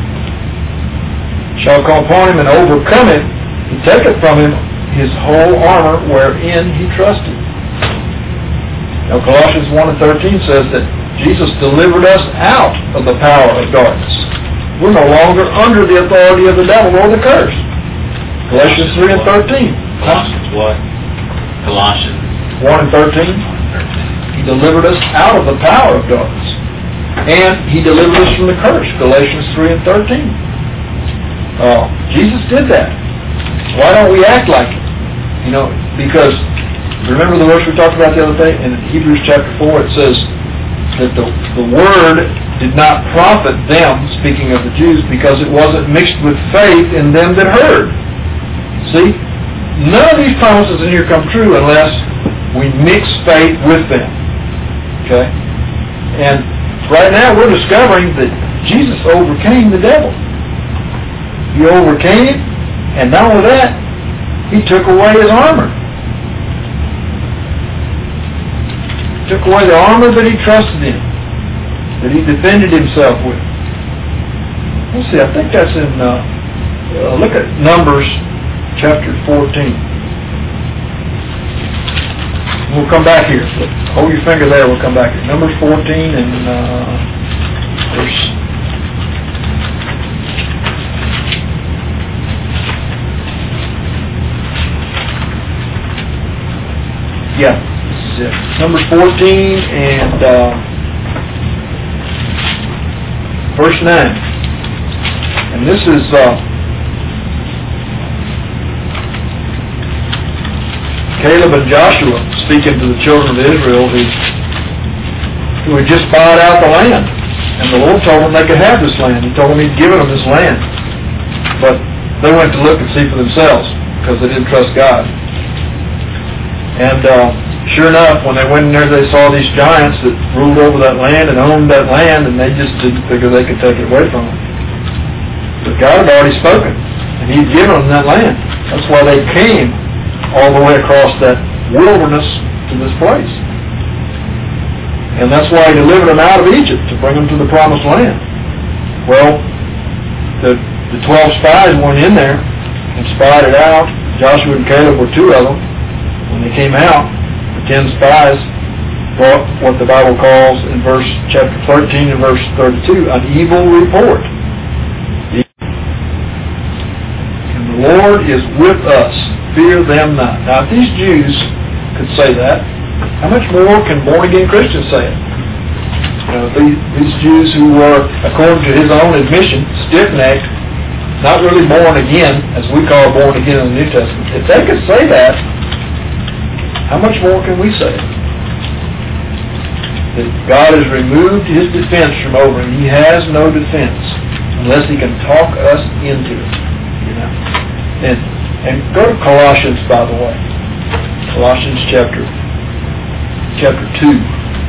shall come upon him and overcome him, he taketh from him his whole armor wherein he trusted. Now Colossians 1:13 says that Jesus delivered us out of the power of darkness. We're no longer under the authority of the devil or the curse. Galatians 3:13. Colossians what? Colossians 1:13. He delivered us out of the power of darkness. And he delivered us from the curse. Galatians 3:13. Jesus did that. Why don't we act like it? Because remember the verse we talked about the other day? In Hebrews chapter 4 it says that the word did not profit them, speaking of the Jews, because it wasn't mixed with faith in them that heard. See? None of these promises in here come true unless we mix faith with them. Okay? And right now we're discovering that Jesus overcame the devil. He overcame him, and not only that, he took away his armor. Took away the armor that he trusted in, that he defended himself with. Let's see, I think that's in, look at Numbers chapter 14. We'll come back here. Hold your finger there, we'll come back here. Numbers 14 and verse... Yeah, this is it. Numbers 14 and verse 9. And this is... Caleb and Joshua speaking to the children of Israel who had just bought out the land. And the Lord told them they could have this land. He told them He'd given them this land. But they went to look and see for themselves because they didn't trust God. And sure enough, when they went in there, they saw these giants that ruled over that land and owned that land, and they just didn't figure they could take it away from them. But God had already spoken, and He'd given them that land. That's why they came all the way across that wilderness to this place. And that's why He delivered them out of Egypt, to bring them to the promised land. Well, the 12 spies went in there and spied it out. Joshua and Caleb were two of them. When they came out, the 10 spies brought what the Bible calls in chapter 13 and verse 32, an evil report. And the Lord is with us. Fear them not. Now, if these Jews could say that, how much more can born-again Christians say it? These Jews who were, according to his own admission, stiff-necked, not really born again, as we call born again in the New Testament. If they could say that, how much more can we say? That God has removed his defense from over him. He has no defense unless he can talk us into it. And go to Colossians, by the way. Colossians chapter 2.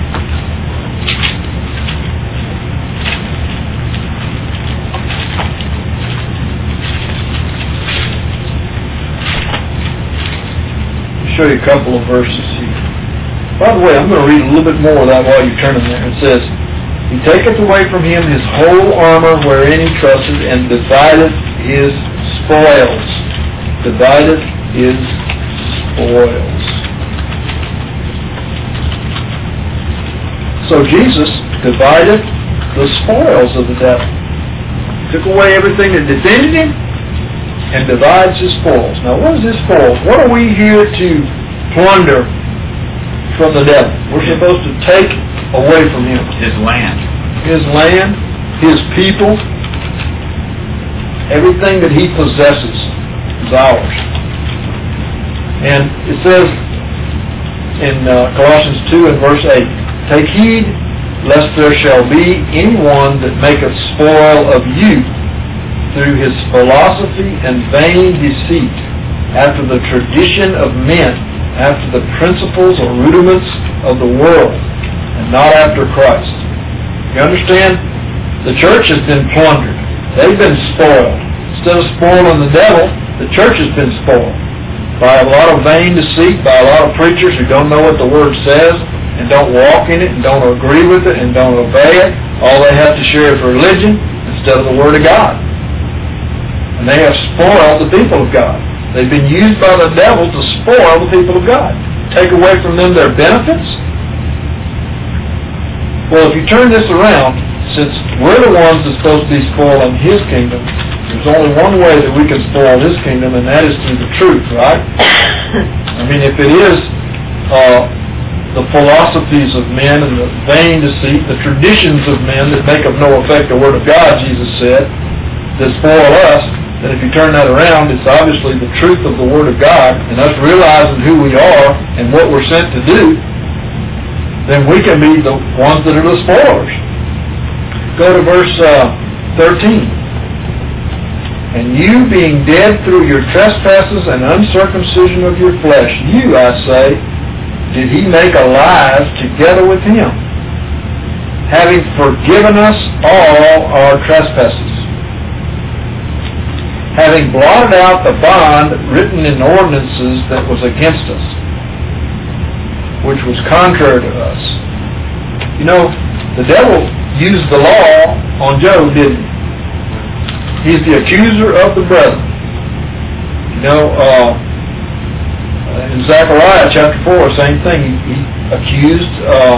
Show you a couple of verses here. By the way, I'm going to read a little bit more of that while you're turning there. It says, He taketh away from him his whole armor wherein he trusted, and divideth his spoils. Divideth his spoils. So Jesus divided the spoils of the devil. Took away everything that defended him, and divides his spoils. Now, what is his spoils? What are we here to plunder from the devil? We're supposed to take away from him. His land. His land, his people, everything that he possesses is ours. And it says in Colossians 2 and verse 8, Take heed lest there shall be anyone that maketh spoil of you through his philosophy and vain deceit, after the tradition of men, after the principles or rudiments of the world, and not after Christ. You understand? The church has been plundered. They've been spoiled. Instead of spoiling the devil, the church has been spoiled by a lot of vain deceit, by a lot of preachers who don't know what the Word says, and don't walk in it, and don't agree with it, and don't obey it. All they have to share is religion instead of the Word of God. And they have spoiled the people of God. They've been used by the devil to spoil the people of God. Take away from them their benefits. Well, if you turn this around, since we're the ones that's supposed to be spoiling his kingdom, there's only one way that we can spoil his kingdom, and that is through the truth, right? I mean, if it is the philosophies of men and the vain deceit, the traditions of men that make of no effect the Word of God, Jesus said, that spoil us, then if you turn that around, it's obviously the truth of the Word of God, and us realizing who we are and what we're sent to do, then we can be the ones that are the spoilers. Go to verse 13. And you being dead through your trespasses and uncircumcision of your flesh, you, I say, did he make alive together with him, having forgiven us all our trespasses, having blotted out the bond written in ordinances that was against us, which was contrary to us. You know, the devil used the law on Job, didn't he? He's the accuser of the brethren. You know, in Zechariah chapter 4, same thing. He accused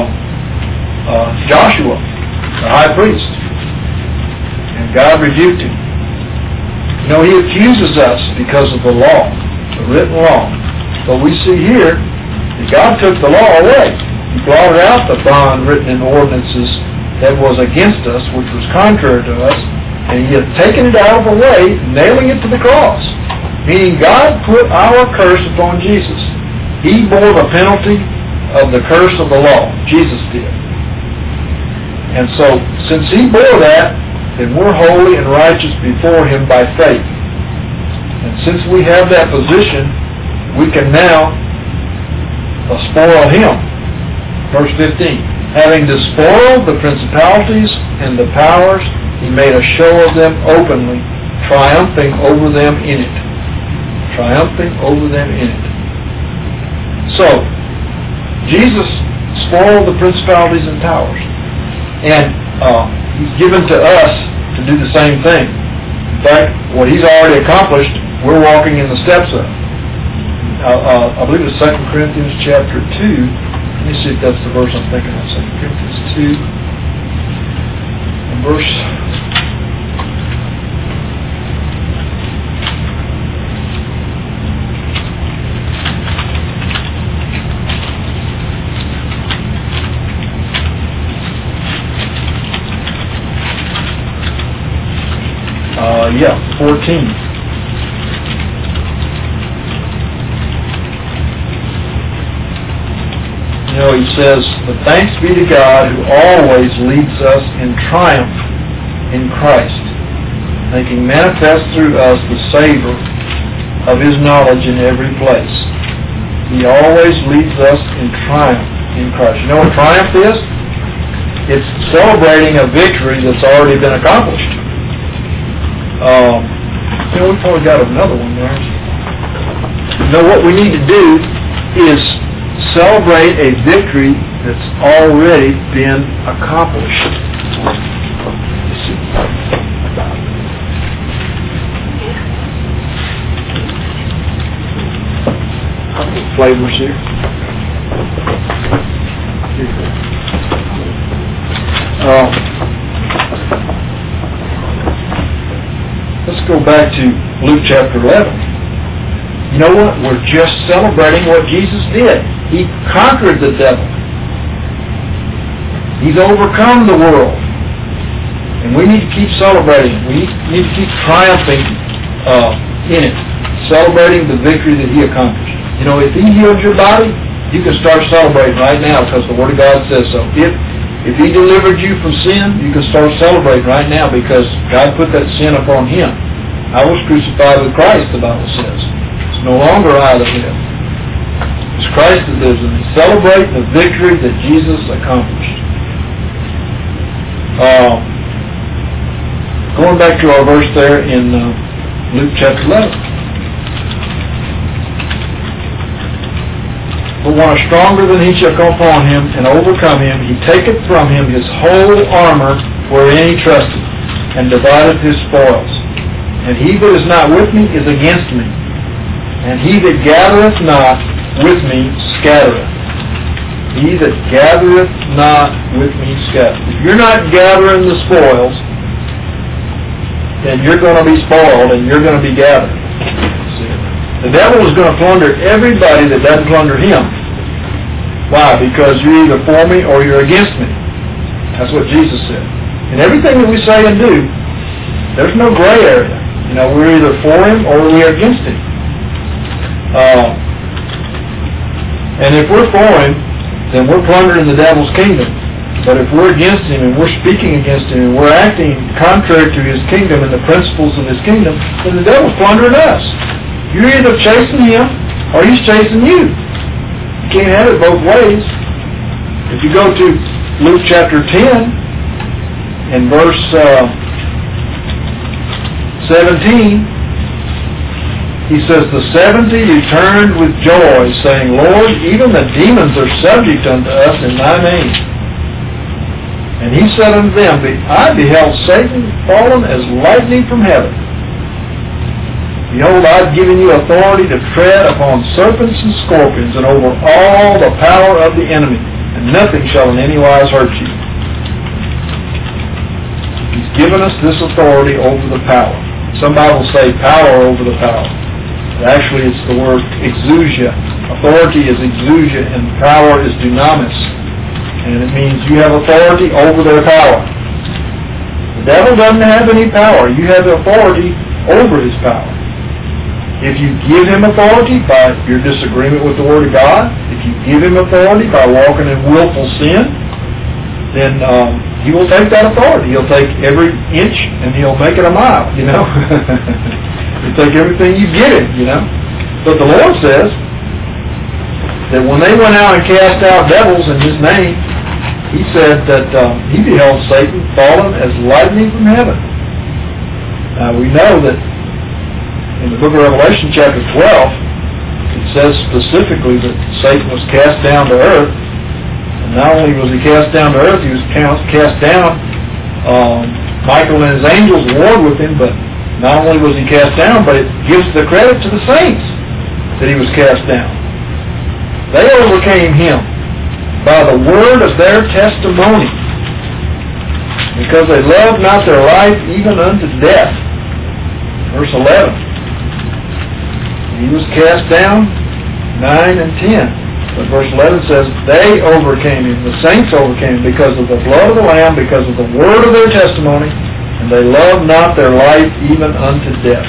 Joshua, the high priest, and God rebuked him. You know, he accuses us because of the law, the written law. But we see here that God took the law away. He blotted out the bond written in ordinances that was against us, which was contrary to us, and he had taken it out of the way, nailing it to the cross. Meaning God put our curse upon Jesus. He bore the penalty of the curse of the law. Jesus did. And so, since he bore that, then we're holy and righteous before him by faith. And since we have that position, we can now spoil him. Verse 15. Having despoiled the principalities and the powers, he made a show of them openly, triumphing over them in it. Triumphing over them in it. So, Jesus spoiled the principalities and powers. And he's given to us to do the same thing. In fact, what he's already accomplished, we're walking in the steps of. I believe it's 2 Corinthians chapter 2. Let me see if that's the verse I'm thinking of. 2 Corinthians 2 and verse 14. He says, "But thanks be to God who always leads us in triumph in Christ, making manifest through us the savor of His knowledge in every place." He always leads us in triumph in Christ. You know what triumph is? It's celebrating a victory that's already been accomplished. We've probably got another one there. What we need to do is celebrate a victory that's already been accomplished. Flavors here. Let's go back to Luke chapter 11. You know what? We're just celebrating what Jesus did. He conquered the devil. He's overcome the world. And we need to keep celebrating. We need to keep triumphing in it, celebrating the victory that He accomplished. If He healed your body, you can start celebrating right now because the Word of God says so. If He delivered you from sin, you can start celebrating right now because God put that sin upon Him. I was crucified with Christ, the Bible says. It's no longer I that live. It's Christ that lives in me. Celebrate the victory that Jesus accomplished. Going back to our verse there in Luke chapter 11. "But one is stronger than he shall come upon him and overcome him. He taketh from him his whole armor wherein he trusted, and divideth his spoils. And he that is not with me is against me, and he that gathereth not with me scattereth." He that gathereth not with me scattereth. If you're not gathering the spoils, then you're going to be spoiled and you're going to be gathered. The devil is going to plunder everybody that doesn't plunder him. Why? Because you're either for me or you're against me. That's what Jesus said. In everything that we say and do, there's no gray area. We're either for Him or we're against Him. And if we're for Him, then we're plundering the devil's kingdom. But if we're against Him and we're speaking against Him and we're acting contrary to His kingdom and the principles of His kingdom, then the devil's plundering us. You're either chasing Him or He's chasing you. You can't have it both ways. If you go to Luke chapter 10 and verse 17, he says, "The 70 returned with joy, saying, Lord, even the demons are subject unto us in Thy name. And He said unto them, I beheld Satan fallen as lightning from heaven. Behold, I've given you authority to tread upon serpents and scorpions, and over all the power of the enemy, and nothing shall in any wise hurt you." He's given us this authority over the power. Some Bibles say power over the power. But actually, it's the word exousia. Authority is exousia, and power is dunamis. And it means you have authority over their power. The devil doesn't have any power. You have authority over his power. If you give him authority by your disagreement with the Word of God, if you give him authority by walking in willful sin, then he will take that authority. He'll take every inch and he'll make it a mile, He'll take everything you give him, But the Lord says that when they went out and cast out devils in His name, He said that He beheld Satan fallen as lightning from heaven. Now we know that in the book of Revelation chapter 12, it says specifically that Satan was cast down to earth. And not only was he cast down to earth, he was cast down. Michael and his angels warred with him, but not only was he cast down, but it gives the credit to the saints that he was cast down. They overcame him by the word of their testimony, because they loved not their life even unto death. Verse 11. He was cast down, 9 and 10. But verse 11 says, they overcame him, the saints overcame him, because of the blood of the Lamb, because of the word of their testimony, and they loved not their life even unto death.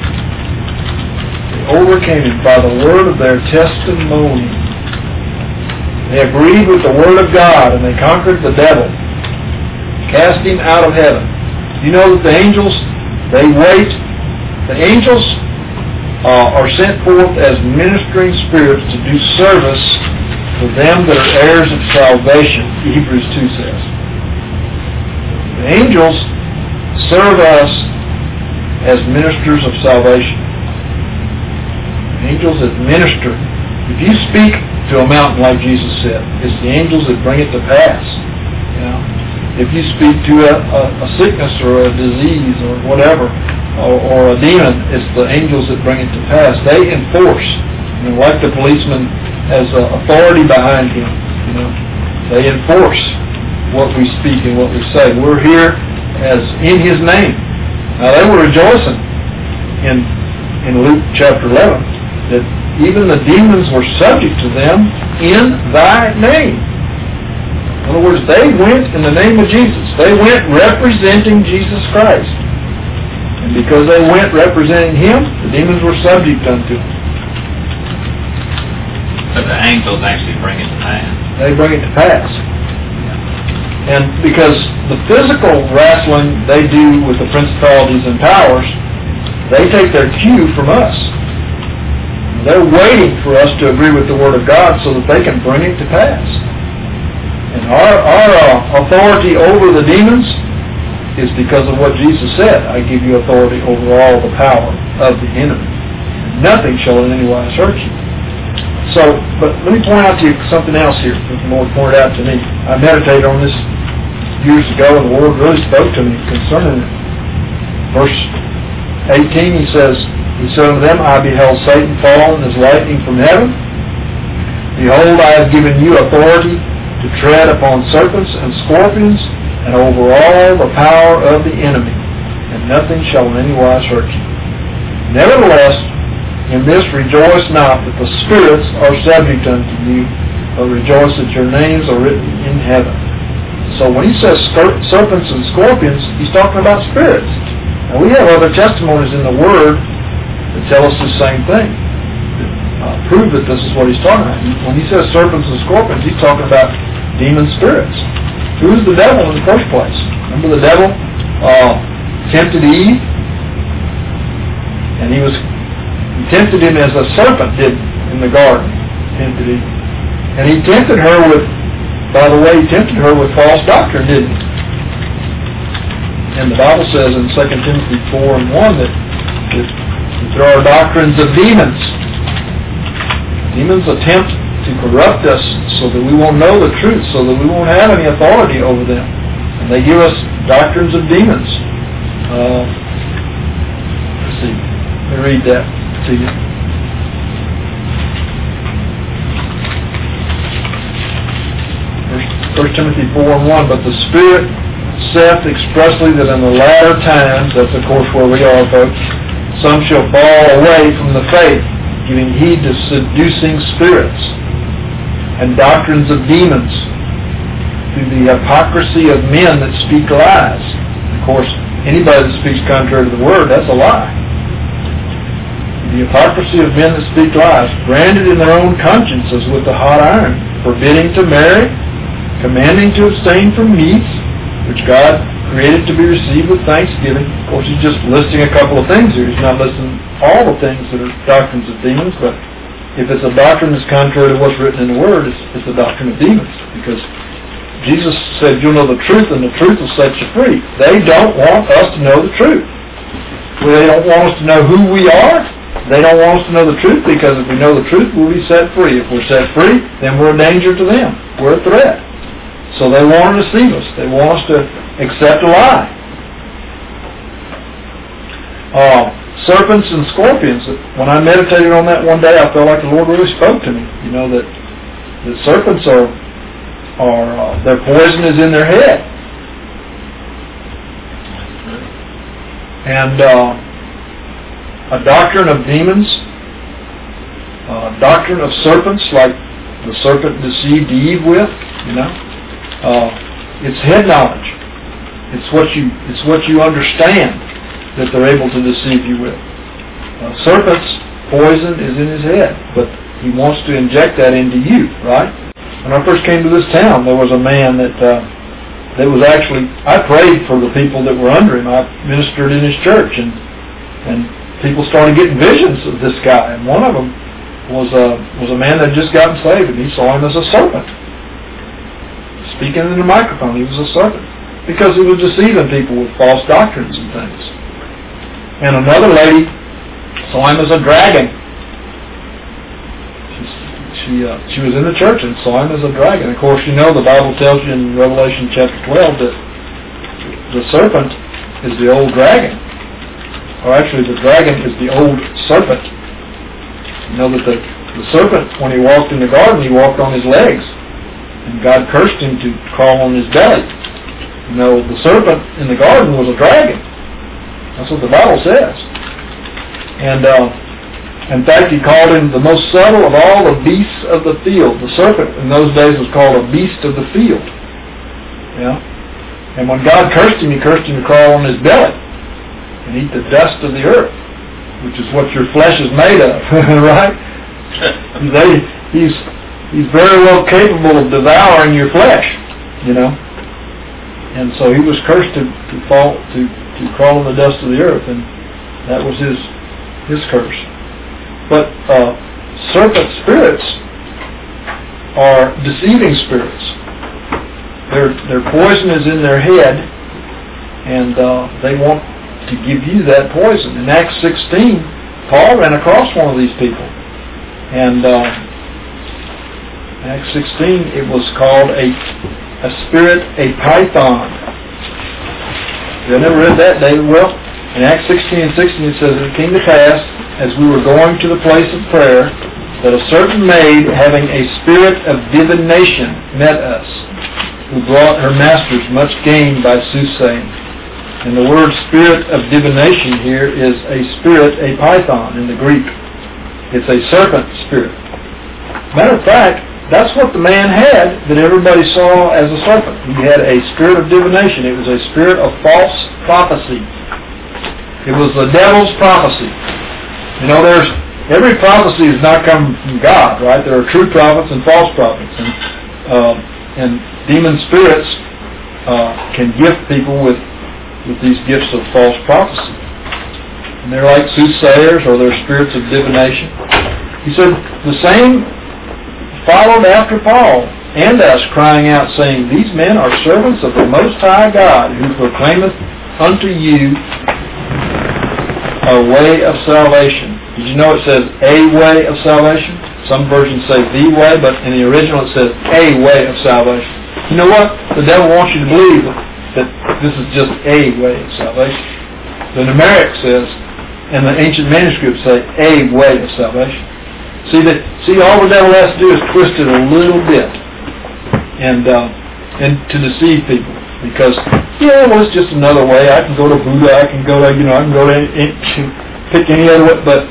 They overcame him by the word of their testimony. They agreed with the word of God, and they conquered the devil, cast him out of heaven. You know that the angels, they wait. The angels are sent forth as ministering spirits to do service for them that are heirs of salvation, Hebrews 2 says. The angels serve us as ministers of salvation. The angels that minister. If you speak to a mountain like Jesus said, it's the angels that bring it to pass. You know? If you speak to a sickness or a disease or whatever, or a demon, it's the angels that bring it to pass. They enforce. You know, like the policeman has authority behind him. You know, they enforce what we speak and what we say. We're here as in His name. Now they were rejoicing in Luke chapter 11 that even the demons were subject to them in Thy name. In other words, they went in the name of Jesus. They went representing Jesus Christ. And because they went representing Him, the demons were subject unto Him. But the angels actually bring it to pass. They bring it to pass. And because the physical wrestling they do with the principalities and powers, they take their cue from us. They're waiting for us to agree with the Word of God so that they can bring it to pass. And our authority over the demons is because of what Jesus said. I give you authority over all the power of the enemy. Nothing shall in any wise hurt you. So, but let me point out to you something else here that the Lord pointed out to me. I meditated on this years ago, and the Lord really spoke to me concerning it. Verse 18, He says, He said unto them, I beheld Satan fallen as lightning from heaven. Behold, I have given you authority to tread upon serpents and scorpions, and over all the power of the enemy, and nothing shall in any wise hurt you. Nevertheless, in this rejoice not that the spirits are subject unto you, but rejoice that your names are written in heaven. So when He says serpents and scorpions, He's talking about spirits. Now we have other testimonies in the Word that tell us the same thing. Prove that this is what He's talking about. When He says serpents and scorpions, He's talking about demon spirits. Who is the devil in the first place? Remember the devil tempted Eve? And he tempted him as a serpent did in the garden. Tempted Eve. And he tempted her with, by the way, he tempted her with false doctrine, didn't he? And the Bible says in 2 Timothy 4:1 that there are doctrines of demons. Demons attempt to corrupt us so that we won't know the truth, so that we won't have any authority over them. And they give us doctrines of demons. Let's see. Let me read that to you. 1 Timothy 4:1, but the Spirit saith expressly that in the latter times, that's of course where we are, folks, some shall fall away from the faith, giving heed to seducing spirits and doctrines of demons, through the hypocrisy of men that speak lies. Of course, anybody that speaks contrary to the Word, that's a lie. The hypocrisy of men that speak lies, branded in their own consciences with a hot iron, forbidding to marry, commanding to abstain from meats, which God created to be received with thanksgiving. Of course, He's just listing a couple of things here. He's not listing all the things that are doctrines of demons, but if it's a doctrine that's contrary to what's written in the Word, it's a doctrine of demons. Because Jesus said, you'll know the truth, and the truth will set you free. They don't want us to know the truth. They don't want us to know who we are. They don't want us to know the truth, because if we know the truth, we'll be set free. If we're set free, then we're a danger to them. We're a threat. So they want to deceive us. They want us to accept a lie. Serpents and scorpions. When I meditated on that one day, I felt like the Lord really spoke to me. You know, that serpents are their poison is in their head. And a doctrine of demons, a doctrine of serpents, like the serpent deceived Eve with, you know, it's head knowledge. It's what you understand that they're able to deceive you with. Serpent's poison is in his head, but he wants to inject that into you, right? When I first came to this town, there was a man that was actually, I prayed for the people that were under him. I ministered in his church, and people started getting visions of this guy, and one of them was a man that had just gotten saved, and he saw him as a serpent. Speaking in the microphone, he was a serpent, because he was deceiving people with false doctrines and things. And another lady saw him as a dragon. She was in the church and saw him as a dragon. Of course, you know the Bible tells you in Revelation chapter 12 that the serpent is the old dragon. Or actually, the dragon is the old serpent. You know that the serpent, when he walked in the garden, he walked on his legs. And God cursed him to crawl on his belly. You know, the serpent in the garden was a dragon. That's what the Bible says. And in fact, he called him the most subtle of all the beasts of the field. The serpent in those days was called a beast of the field. Yeah. And when God cursed him, he cursed him to crawl on his belly and eat the dust of the earth, which is what your flesh is made of, right? He's very well capable of devouring your flesh, you know. And so he was cursed to crawl on the dust of the earth, and that was his curse. But serpent spirits are deceiving spirits. Their poison is in their head, and they want to give you that poison. In Acts 16, Paul ran across one of these people, and Acts 16, it was called a spirit, a python. You never read that, David? Well, in Acts 16 and 16 it says, "It came to pass, as we were going to the place of prayer, that a certain maid, having a spirit of divination, met us, who brought her masters much gain by soothsaying." And the word spirit of divination here is a spirit, a python in the Greek. It's a serpent spirit. Matter of fact, that's what the man had that everybody saw as a serpent. He had a spirit of divination. It was a spirit of false prophecy. It was the devil's prophecy. You know, every prophecy is not coming from God, right? There are true prophets and false prophets, and demon spirits can gift people with these gifts of false prophecy, and they're like soothsayers, or they're spirits of divination. He said the same followed after Paul and us, crying out, saying, "These men are servants of the Most High God, who proclaimeth unto you a way of salvation." Did you know it says a way of salvation? Some versions say the way, but in the original it says a way of salvation. You know what? The devil wants you to believe that this is just a way of salvation. The Numeric says, and the ancient manuscripts say a way of salvation. See, all the devil has to do is twist it a little bit, and to deceive people. Because it's just another way. I can go to Buddha. I can go to pick any other way. But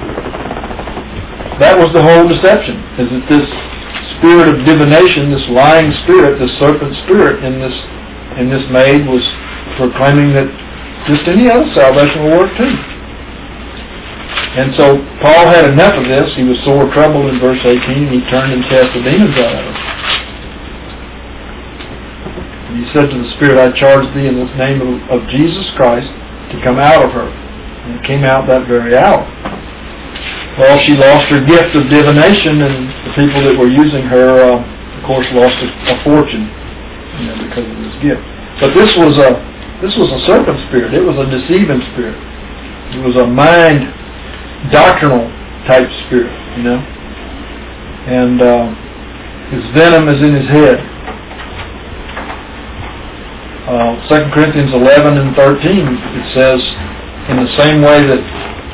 that was the whole deception. Is that this spirit of divination, this lying spirit, this serpent spirit in this maid was proclaiming that just any other salvation will work too. And so Paul had enough of this. He was sore troubled in verse 18. He turned and cast the demons out of her. And he said to the spirit, "I charge thee in the name of Jesus Christ to come out of her." And it came out that very hour. Well, she lost her gift of divination, and the people that were using her, of course, lost a fortune, because of this gift. But this was a serpent spirit. It was a deceiving spirit. It was a mind doctrinal type spirit, and his venom is in his head. 2 Corinthians 11 and 13, it says, in the same way that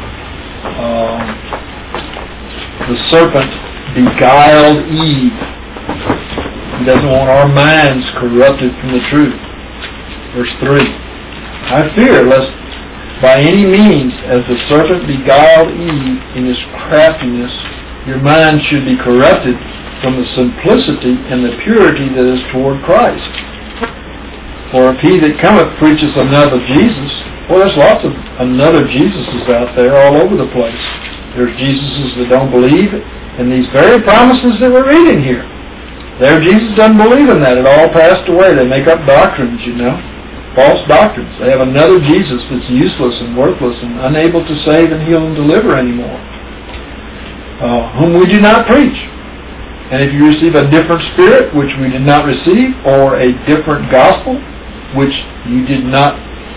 the serpent beguiled Eve, he doesn't want our minds corrupted from the truth. Verse 3, "I fear lest by any means, as the serpent beguiled Eve in his craftiness, your mind should be corrupted from the simplicity and the purity that is toward Christ." For if he that cometh preaches another Jesus, well, there's lots of another Jesuses out there all over the place. There's Jesuses that don't believe in these very promises that we're reading here. Their Jesus doesn't believe in that. It all passed away. They make up doctrines, false doctrines. They have another Jesus that's useless and worthless and unable to save and heal and deliver anymore, whom we do not preach. And if you receive a different spirit, which we did not receive, or a different gospel, which you did not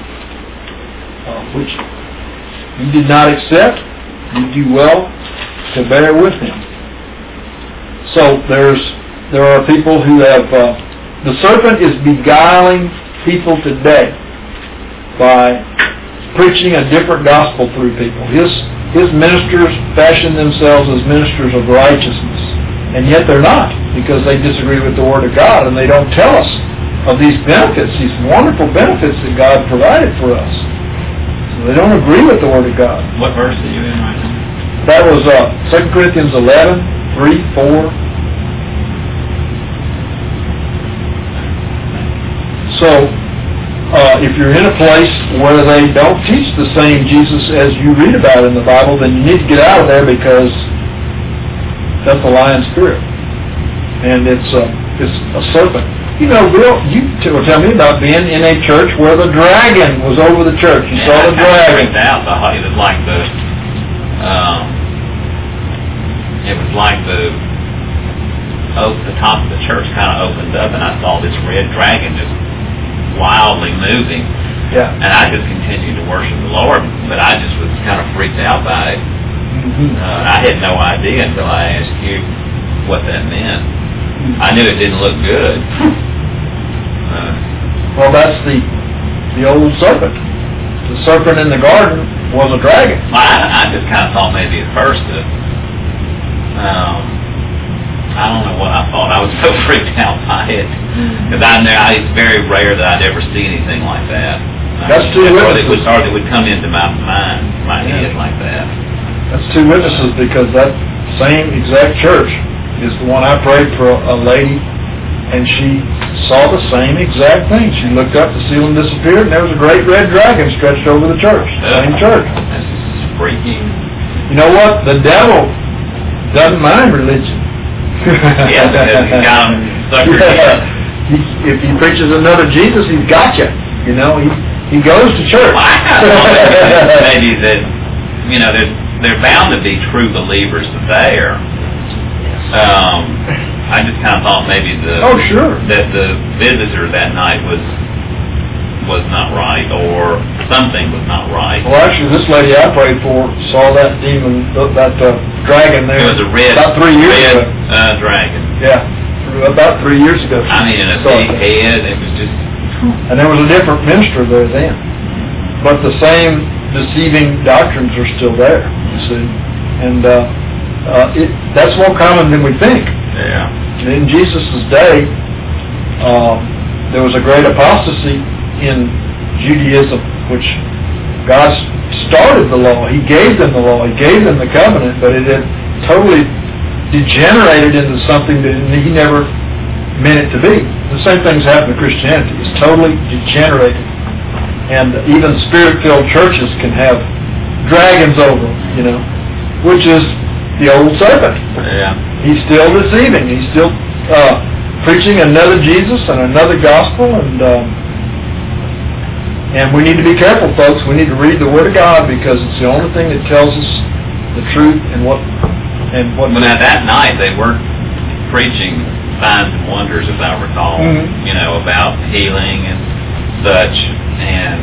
accept, you do well to bear with him. So there are people who have the serpent is beguiling people today by preaching a different gospel through people. His ministers fashion themselves as ministers of righteousness, and yet they're not, because they disagree with the Word of God, and they don't tell us of these benefits, these wonderful benefits that God provided for us. So they don't agree with the Word of God. What verse are you in right now? That was 2 Corinthians 11, 3, 4. So, if you're in a place where they don't teach the same Jesus as you read about in the Bible, then you need to get out of there, because that's a lying spirit, and it's a serpent. Bill, you tell me about being in a church where the dragon was over the church. You saw the dragon. It was like the top of the church kind of opened up, and I saw this red dragon just wildly moving. Yeah. And I just continued to worship the Lord, but I just was kind of freaked out by it. Mm-hmm. I had no idea until I asked you what that meant. I knew it didn't look good. Well, that's the old serpent. The serpent in the garden was a dragon. I just kind of thought maybe at first that, I don't know what I thought. I was so freaked out by it. Because it's very rare that I'd ever see anything like that. That's two witnesses. Or that would come into my mind, my head like that. That's two witnesses, because that same exact church is the one I prayed for a lady, and she saw the same exact thing. She looked up, the ceiling disappeared, and there was a great red dragon stretched over the church. Same church. This is freaky. You know what? The devil doesn't mind religion. Yeah, because he's got them suckered in. If he preaches another Jesus, he's got you. He goes to church. Maybe that, they're bound to be true believers there. I just kind of thought maybe that the visitor that night was not right, or something was not right. Well, actually, this lady I prayed for saw that demon, that dragon there. It was a red, about 3 years ago. Dragon. Yeah, about 3 years ago. I mean, in a big head, it was just. And there was a different minister there then, but the same deceiving doctrines are still there. You see, and that's more common than we think. Yeah. In Jesus' day, there was a great apostasy in Judaism, which God started the law. He gave them the law. He gave them the covenant, but it had totally degenerated into something that He never meant it to be. The same things happen to Christianity. It's totally degenerated. And even Spirit-filled churches can have dragons over them, which is the old serpent. Yeah. He's still deceiving. He's still preaching another Jesus and another gospel, and we need to be careful, folks. We need to read the Word of God, because it's the only thing that tells us the truth and what. Well, now that night they were preaching signs and wonders, as I recall. Mm-hmm. About healing and such, and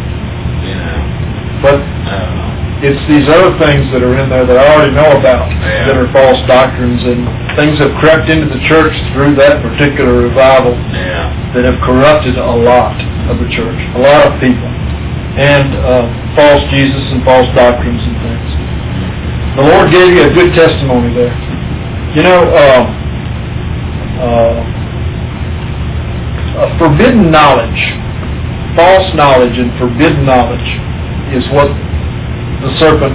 But it's these other things that are in there that I already know about, that are false doctrines, and things have crept into the church through that particular revival that have corrupted a lot of the church, a lot of people, and false Jesus and false doctrines and things. The Lord gave you a good testimony there. Forbidden knowledge, false knowledge and forbidden knowledge is what the serpent,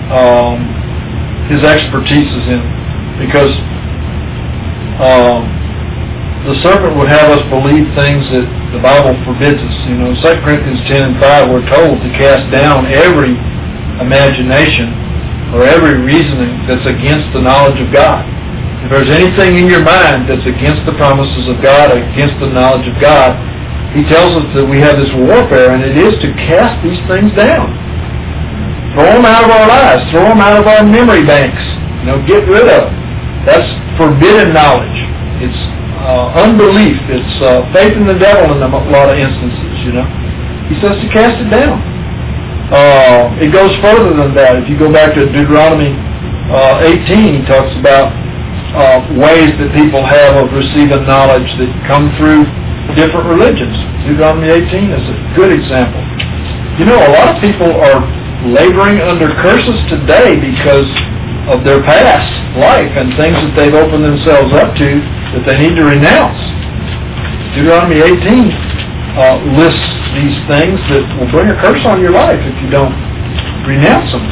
his expertise is in, because the serpent would have us believe things that the Bible forbids us. 2 Corinthians 10 and 5, we're told to cast down every imagination or every reasoning that's against the knowledge of God. If there's anything in your mind that's against the promises of God, against the knowledge of God, he tells us that we have this warfare, and it is to cast these things down. Throw them out of our lives. Throw them out of our memory banks. Get rid of them. That's forbidden knowledge. It's unbelief. It's faith in the devil in a lot of instances, He says to cast it down. It goes further than that. If you go back to Deuteronomy 18, he talks about ways that people have of receiving knowledge that come through different religions. Deuteronomy 18 is a good example. A lot of people are laboring under curses today because of their past life and things that they've opened themselves up to that they need to renounce. Deuteronomy 18 lists these things that will bring a curse on your life if you don't renounce them.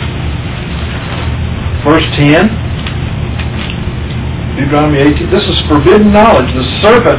Verse 10, Deuteronomy 18, this is forbidden knowledge. The serpent,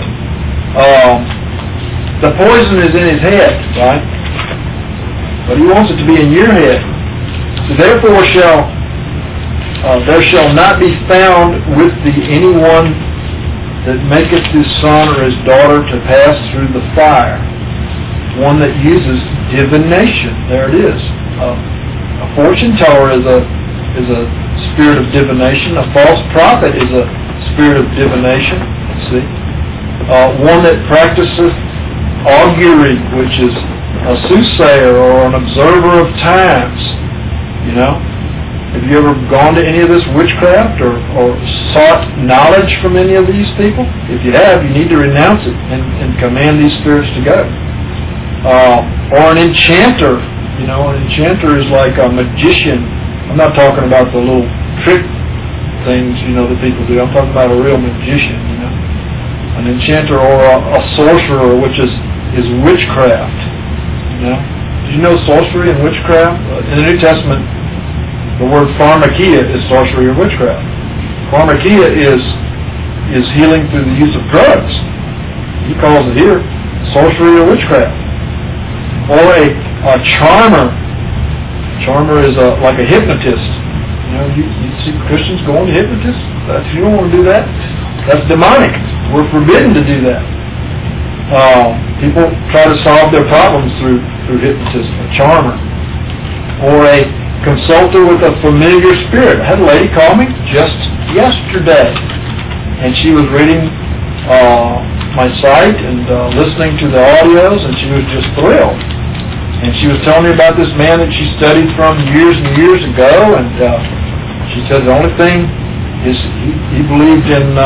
the poison is in his head, right? But he wants it to be in your head. So therefore there shall not be found with thee anyone that maketh his son or his daughter to pass through the fire. One that uses divination. There it is. A fortune teller is a spirit of divination. A false prophet is a spirit of divination. See? One that practices augury, which is a soothsayer or an observer of times. Have you ever gone to any of this witchcraft or sought knowledge from any of these people? If you have, you need to renounce it and command these spirits to go. Or an enchanter. An enchanter is like a magician. I'm not talking about the little trick things, that people do. I'm talking about a real magician, An enchanter or a sorcerer, which is witchcraft, Did you know sorcery and witchcraft? In the New Testament, the word pharmakia is sorcery or witchcraft. Pharmakia is healing through the use of drugs. He calls it here sorcery or witchcraft. Or a charmer. Charmer is like a hypnotist. You see Christians going to hypnotists. You don't want to do that. That's demonic. We're forbidden to do that. People try to solve their problems through hypnotism, a charmer. Or a consulter with a familiar spirit. I had a lady call me just yesterday, and she was reading my site and listening to the audios, and she was just thrilled. And she was telling me about this man that she studied from years and years ago, and she said the only thing is he believed in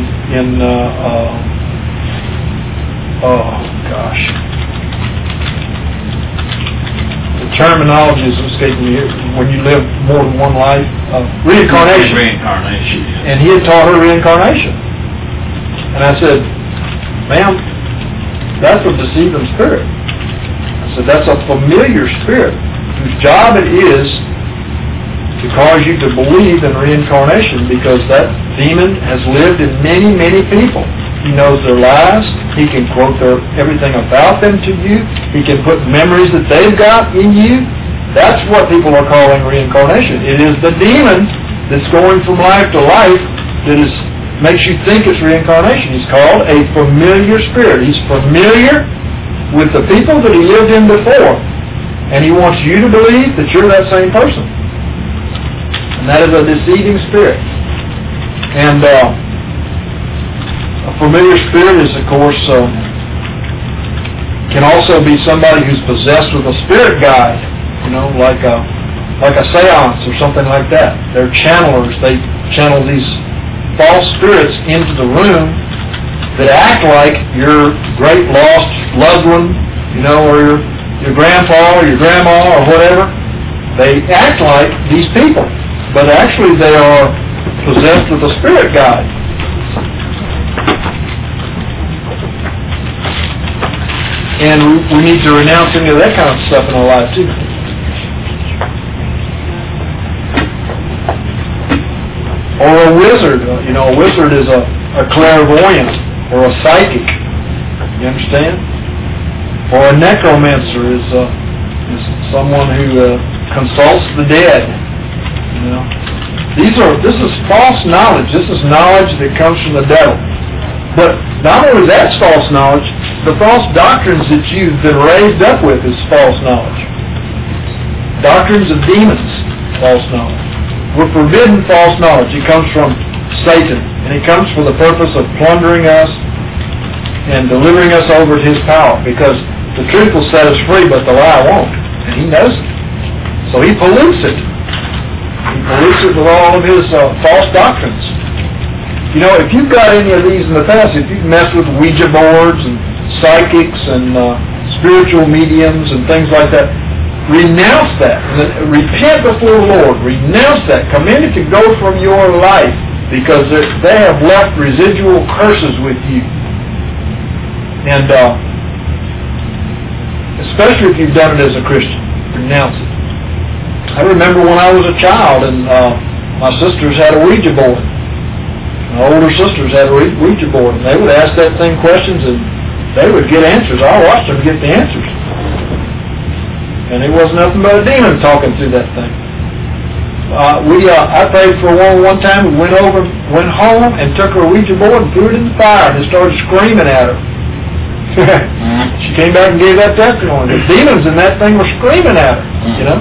the terminology is escaping me here. When you live more than one life, reincarnation. Reincarnation. Yeah. And he had taught her reincarnation. And I said, ma'am, that's a deceiving spirit. I said, that's a familiar spirit whose job it is to cause you to believe in reincarnation, because that demon has lived in many, many people. He knows their lives. He can quote everything about them to you. He can put memories that they've got in you. That's what people are calling reincarnation. It is the demon that's going from life to life that makes you think it's reincarnation. He's called a familiar spirit. He's familiar with the people that he lived in before, and he wants you to believe that you're that same person. And that is a deceiving spirit. And a familiar spirit is, of course, can also be somebody who's possessed with a spirit guide, like a seance or something like that. They're channelers. They channel these false spirits into the room that act like your great lost loved one, or your grandpa or your grandma or whatever. They act like these people, but actually they are possessed with a spirit guide. And we need to renounce any of that kind of stuff in our life too. Or a wizard. A wizard is a clairvoyant or a psychic. You understand? Or a necromancer is someone who consults the dead. You know, this is false knowledge. This is knowledge that comes from the devil. But not only that's false knowledge, the false doctrines that you've been raised up with is false knowledge. Doctrines of demons, false knowledge. We're forbidden false knowledge. It comes from Satan, and it comes for the purpose of plundering us and delivering us over to his power, because the truth will set us free, but the lie won't, and he knows it. So he pollutes it. He pollutes it with all of his false doctrines. You know, if you've got any of these in the past, if you've messed with Ouija boards and psychics and spiritual mediums and things like that, renounce that. Repent before the Lord. Renounce that. Command it to go from your life, because they have left residual curses with you. And especially if you've done it as a Christian, renounce it. I remember when I was a child, and my sisters had a Ouija board. My older sisters had a Ouija board, and they would ask that thing questions, and they would get answers. I watched them get the answers. And it was nothing but a demon talking through that thing. I prayed for a woman one time. We went home and took her Ouija board and threw it in the fire, and it started screaming at her. She came back and gave that testimony. The demons in that thing were screaming at her. You know.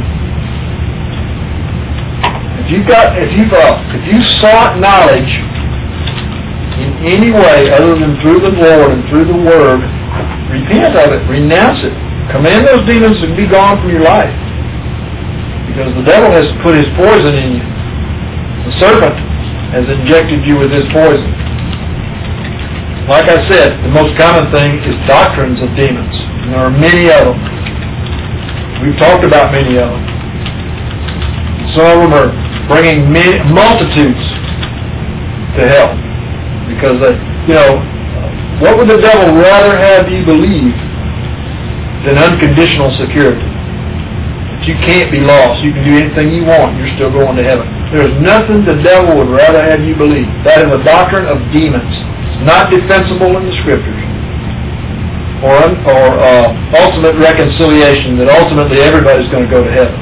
If you sought knowledge in any way other than through the Lord and through the Word, repent of it, renounce it. Command those demons to be gone from your life, because the devil has put his poison in you. The serpent has injected you with his poison. Like I said, the most common thing is doctrines of demons, and there are many of them. We've talked about many of them. Some of them are bringing multitudes to hell, because what would the devil rather have you believe than unconditional security? That you can't be lost. You can do anything you want. You're still going to heaven. There's nothing the devil would rather have you believe. That is a doctrine of demons. It's not defensible in the Scriptures. Or ultimate reconciliation, that ultimately everybody's going to go to heaven.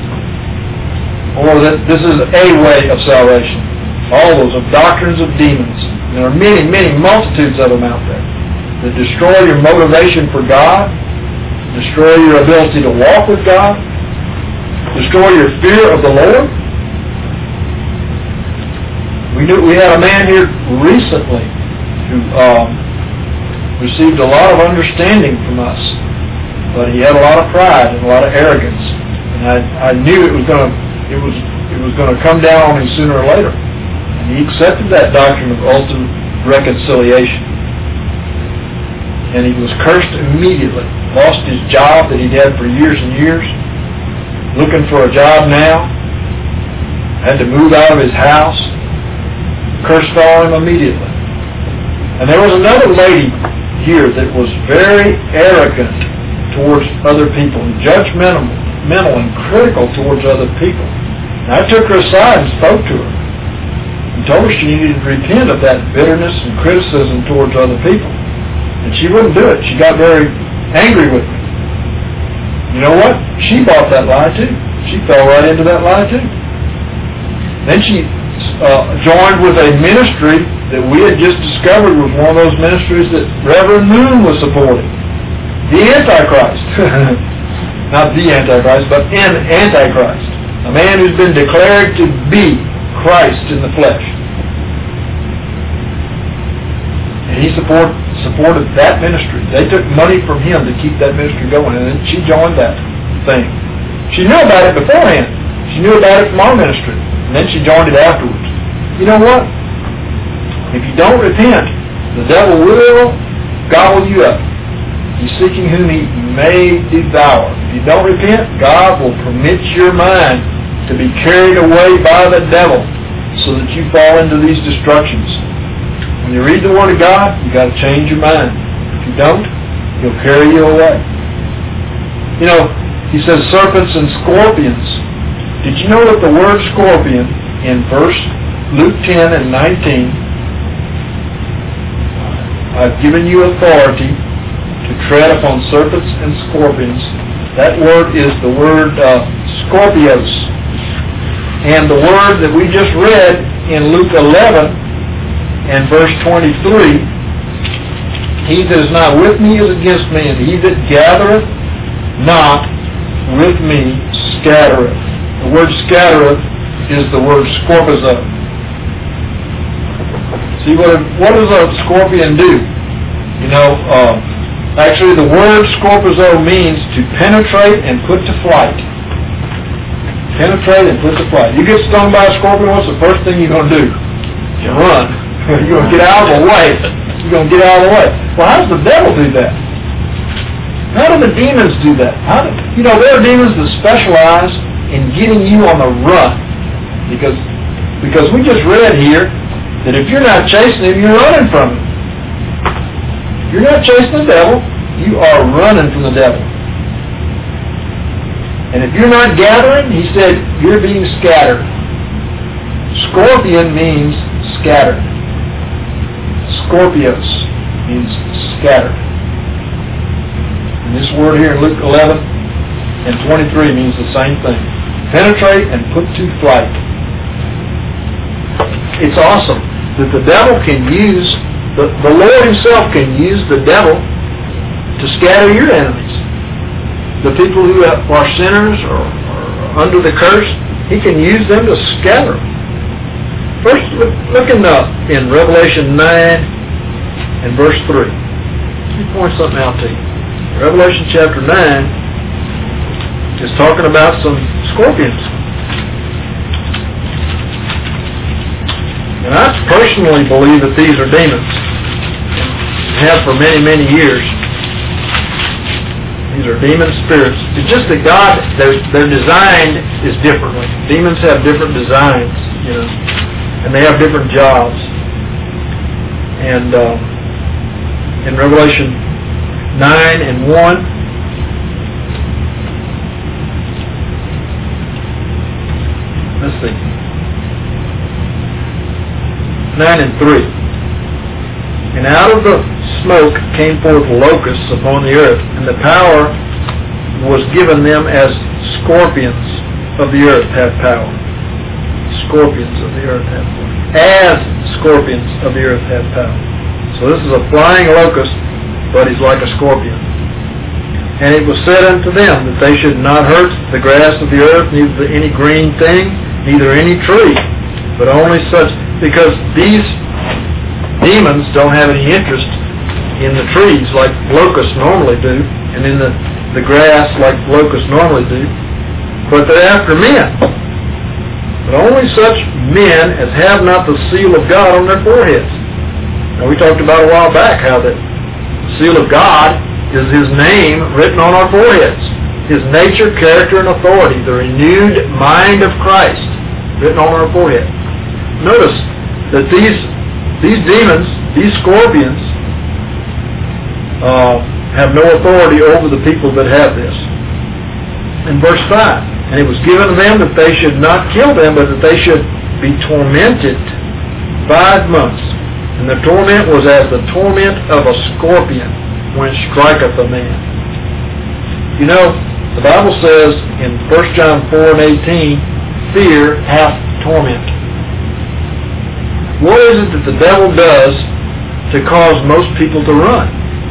Or that this is a way of salvation. All those are doctrines of demons. There are many, many multitudes of them out there that destroy your motivation for God, destroy your ability to walk with God, destroy your fear of the Lord. We had a man here recently who received a lot of understanding from us, but he had a lot of pride and a lot of arrogance, and I knew it was going to come down on him sooner or later. And he accepted that doctrine of ultimate reconciliation, and he was cursed immediately. Lost his job that he'd had for years and years. Looking for a job now. Had to move out of his house. Curse fell on him immediately. And there was another lady here that was very arrogant towards other people, and judgmental and critical towards other people. And I took her aside and spoke to her and told her she needed to repent of that bitterness and criticism towards other people. And she wouldn't do it. She got very angry with me. You know what? She bought that lie too. She fell right into that lie too. Then she joined with a ministry that we had just discovered was one of those ministries that Reverend Moon was supporting. The Antichrist. Not the Antichrist, but an Antichrist. A man who's been declared to be Christ in the flesh. And he supported that ministry. They took money from him to keep that ministry going, and then she joined that thing. She knew about it beforehand. She knew about it from our ministry, and then she joined it afterwards. You know what? If you don't repent, the devil will gobble you up. He's seeking whom he may devour. If you don't repent, God will permit your mind to be carried away by the devil so that you fall into these destructions. When you read the Word of God, you've got to change your mind. If you don't, he'll carry you away. You know, he says serpents and scorpions. Did you know that the word scorpion in Luke 10 and 19, I've given you authority tread upon serpents and scorpions. That word is the word scorpios. And the word that we just read in Luke 11 and verse 23, he that is not with me is against me, and he that gathereth not with me scattereth. The word scattereth is the word scorpizo. See, what does a scorpion do? You know, actually the word scorpizo means to penetrate and put to flight. Penetrate and put to flight. You get stung by a scorpion, what's the first thing you're going to do? You run. You're going to get out of the way. You're going to get out of the way. Well, how does the devil do that? How do the demons do that? There are demons that specialize in getting you on the run. Because we just read here that if you're not chasing him, you're running from him. If you're not chasing the devil, you are running from the devil. And if you're not gathering, he said, you're being scattered. Scorpion means scattered. Scorpios means scattered. And this word here in Luke 11 and 23 means the same thing. Penetrate and put to flight. It's awesome that the devil can use, the Lord himself can use the devil to scatter your enemies. The people who are sinners or under the curse, he can use them to scatter them. First, look in Revelation 9 and verse 3. Let me point something out to you. Revelation chapter 9 is talking about some scorpions. And I personally believe that these are demons. Have for many, many years. These are demon spirits. It's just that God, their design is differently. Demons have different designs, and they have different jobs. And in Revelation 9 and 1, let's see, 9 and 3. And out of the smoke came forth locusts upon the earth, and the power was given them as scorpions of the earth have power. Scorpions of the earth have power. As scorpions of the earth have power. So this is a flying locust, but he's like a scorpion. And it was said unto them that they should not hurt the grass of the earth, neither any green thing, neither any tree, but only such, because these demons don't have any interest in the trees like locusts normally do, and in the grass like locusts normally do, but they're after men. But only such men as have not the seal of God on their foreheads. Now, we talked about a while back how the seal of God is his name written on our foreheads. His nature, character, and authority, the renewed mind of Christ written on our forehead. Notice that these demons, these scorpions, have no authority over the people that have this. In verse 5, and it was given to them that they should not kill them, but that they should be tormented 5 months. And the torment was as the torment of a scorpion when it striketh a man. The Bible says in 1 John 4 and 18, fear hath torment. What is it that the devil does to cause most people to run?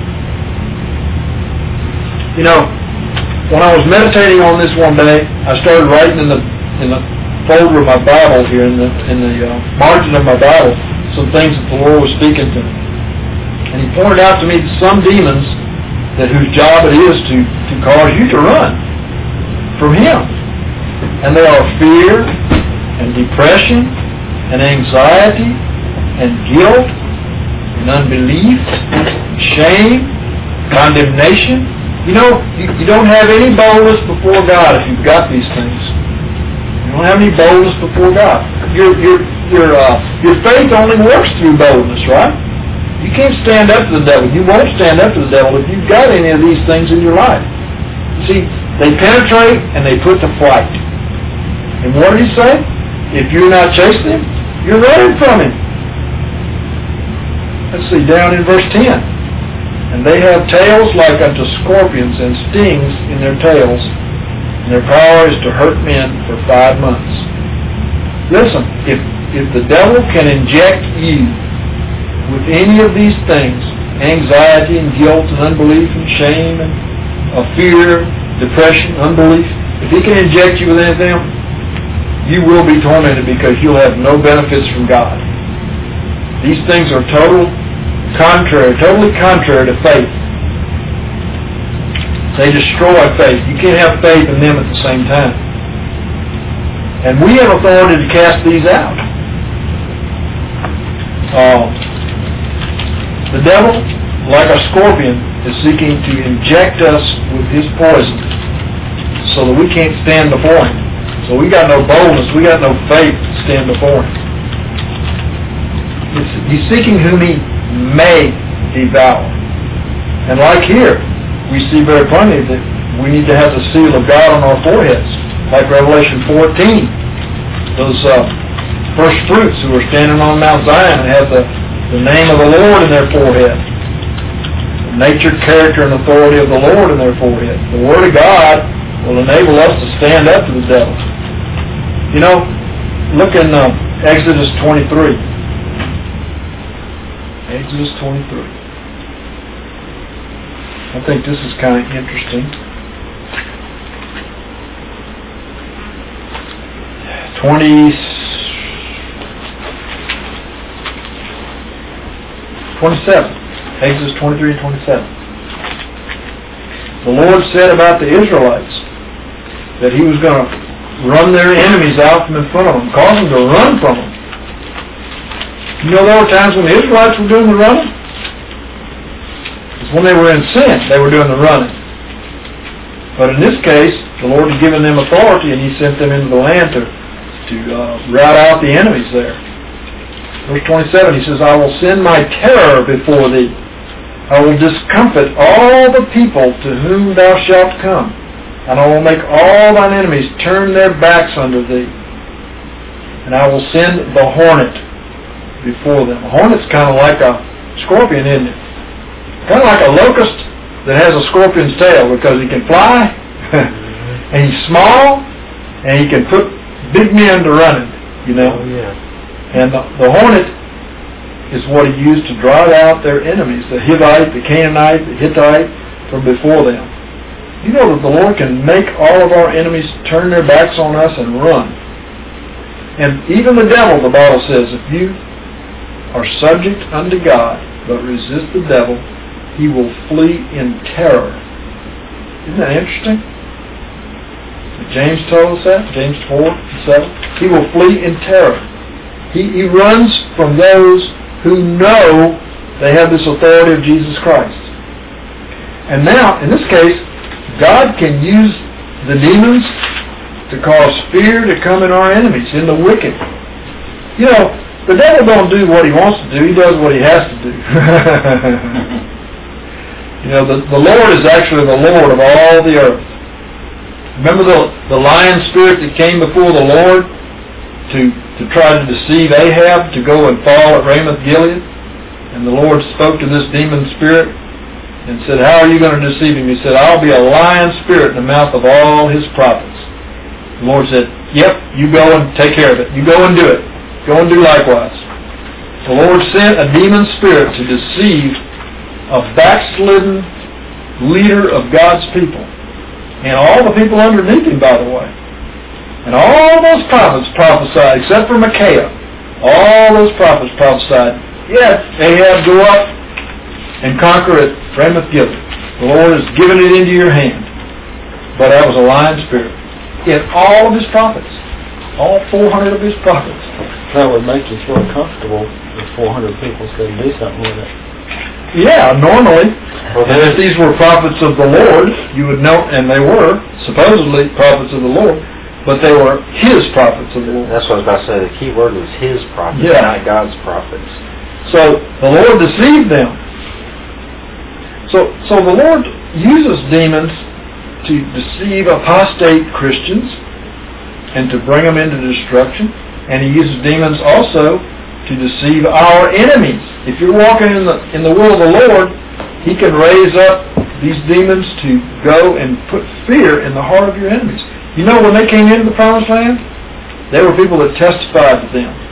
When I was meditating on this one day, I started writing in the folder of my Bible here, in the margin of my Bible, some things that the Lord was speaking to me. And he pointed out to me some demons whose job it is to cause you to run from him. And they are fear and depression and anxiety and guilt and unbelief, shame, condemnation. You don't have any boldness before God if you've got these things. You don't have any boldness before God. Your faith only works through boldness, right? You can't stand up to the devil. You won't stand up to the devil if you've got any of these things in your life. See, they penetrate and they put to flight. And what did he say? If you're not chasing him, you're running from him. Let's see, down in verse 10. And they have tails like unto scorpions, and stings in their tails, and their power is to hurt men for 5 months. Listen, if the devil can inject you with any of these things, anxiety and guilt and unbelief and shame and fear, depression, unbelief, if he can inject you with any of them, you will be tormented because you'll have no benefits from God. These things are totally contrary to faith. They destroy faith. You can't have faith in them at the same time. And we have authority to cast these out. The devil, like a scorpion, is seeking to inject us with his poison so that we can't stand before him. So we got no boldness, we got no faith to stand before him. He's seeking whom he may devour. And like here, we see very plainly that we need to have the seal of God on our foreheads. Like Revelation 14, those first fruits who are standing on Mount Zion and have the name of the Lord in their forehead. The nature, character, and authority of the Lord in their forehead. The Word of God will enable us to stand up to the devil. You know, look in Exodus 23. Exodus 23. I think this is kind of interesting. 27. Exodus 23 and 27. The Lord said about the Israelites that he was going to run their enemies out from in front of them, cause them to run from them. You know, there were times when the Israelites were doing the running. It's when they were in sin, they were doing the running. But in this case, the Lord had given them authority, and he sent them into the land to rout out the enemies there. Verse 27, he says, I will send my terror before thee. I will discomfit all the people to whom thou shalt come, and I will make all thine enemies turn their backs unto thee. And I will send the hornet before them. A hornet's kind of like a scorpion, isn't it? Kind of like a locust that has a scorpion's tail, because he can fly, and he's small, and he can put big men to running, you know. Oh, yeah. And the hornet is what he used to drive out their enemies, the Hivite, the Canaanite, the Hittite, from before them. You know that the Lord can make all of our enemies turn their backs on us and run. And even the devil, the Bible says, if you are subject unto God, but resist the devil, he will flee in terror. Isn't that interesting? James told us that, James 4:7. He will flee in terror. He runs from those who know they have this authority of Jesus Christ. And now, in this case, God can use the demons to cause fear to come in our enemies, in the wicked. You know, the devil don't do what he wants to do, he does what he has to do. You know, the Lord is actually the Lord of all the earth. Remember the lion spirit that came before the Lord to try to deceive Ahab to go and fall at Ramoth Gilead? And the Lord spoke to this demon spirit and said, how are you going to deceive him? He said, I'll be a lion spirit in the mouth of all his prophets. The Lord said, yep, you go and take care of it. You go and do it. Go and do likewise. The Lord sent a demon spirit to deceive a backslidden leader of God's people. And all the people underneath him, by the way. And all those prophets prophesied, except for Micaiah. All those prophets prophesied, yes, Ahab, go up and conquer at Ramoth Gilead. The Lord has given it into your hand. But that was a lying spirit. In all of his prophets. All 400 of his prophets. That would make you feel comfortable if 400 people said do something with it. Yeah, normally. And if these were prophets of the Lord, you would know, and they were supposedly prophets of the Lord, but they were his prophets of the Lord. That's what I was about to say. The key word was his prophets, not God's prophets. So the Lord deceived them. So the Lord uses demons to deceive apostate Christians and to bring them into destruction. And he uses demons also to deceive our enemies. If you're walking in the will of the Lord, He can raise up these demons to go and put fear in the heart of your enemies. You know, when they came into the Promised Land, they were people that testified to them.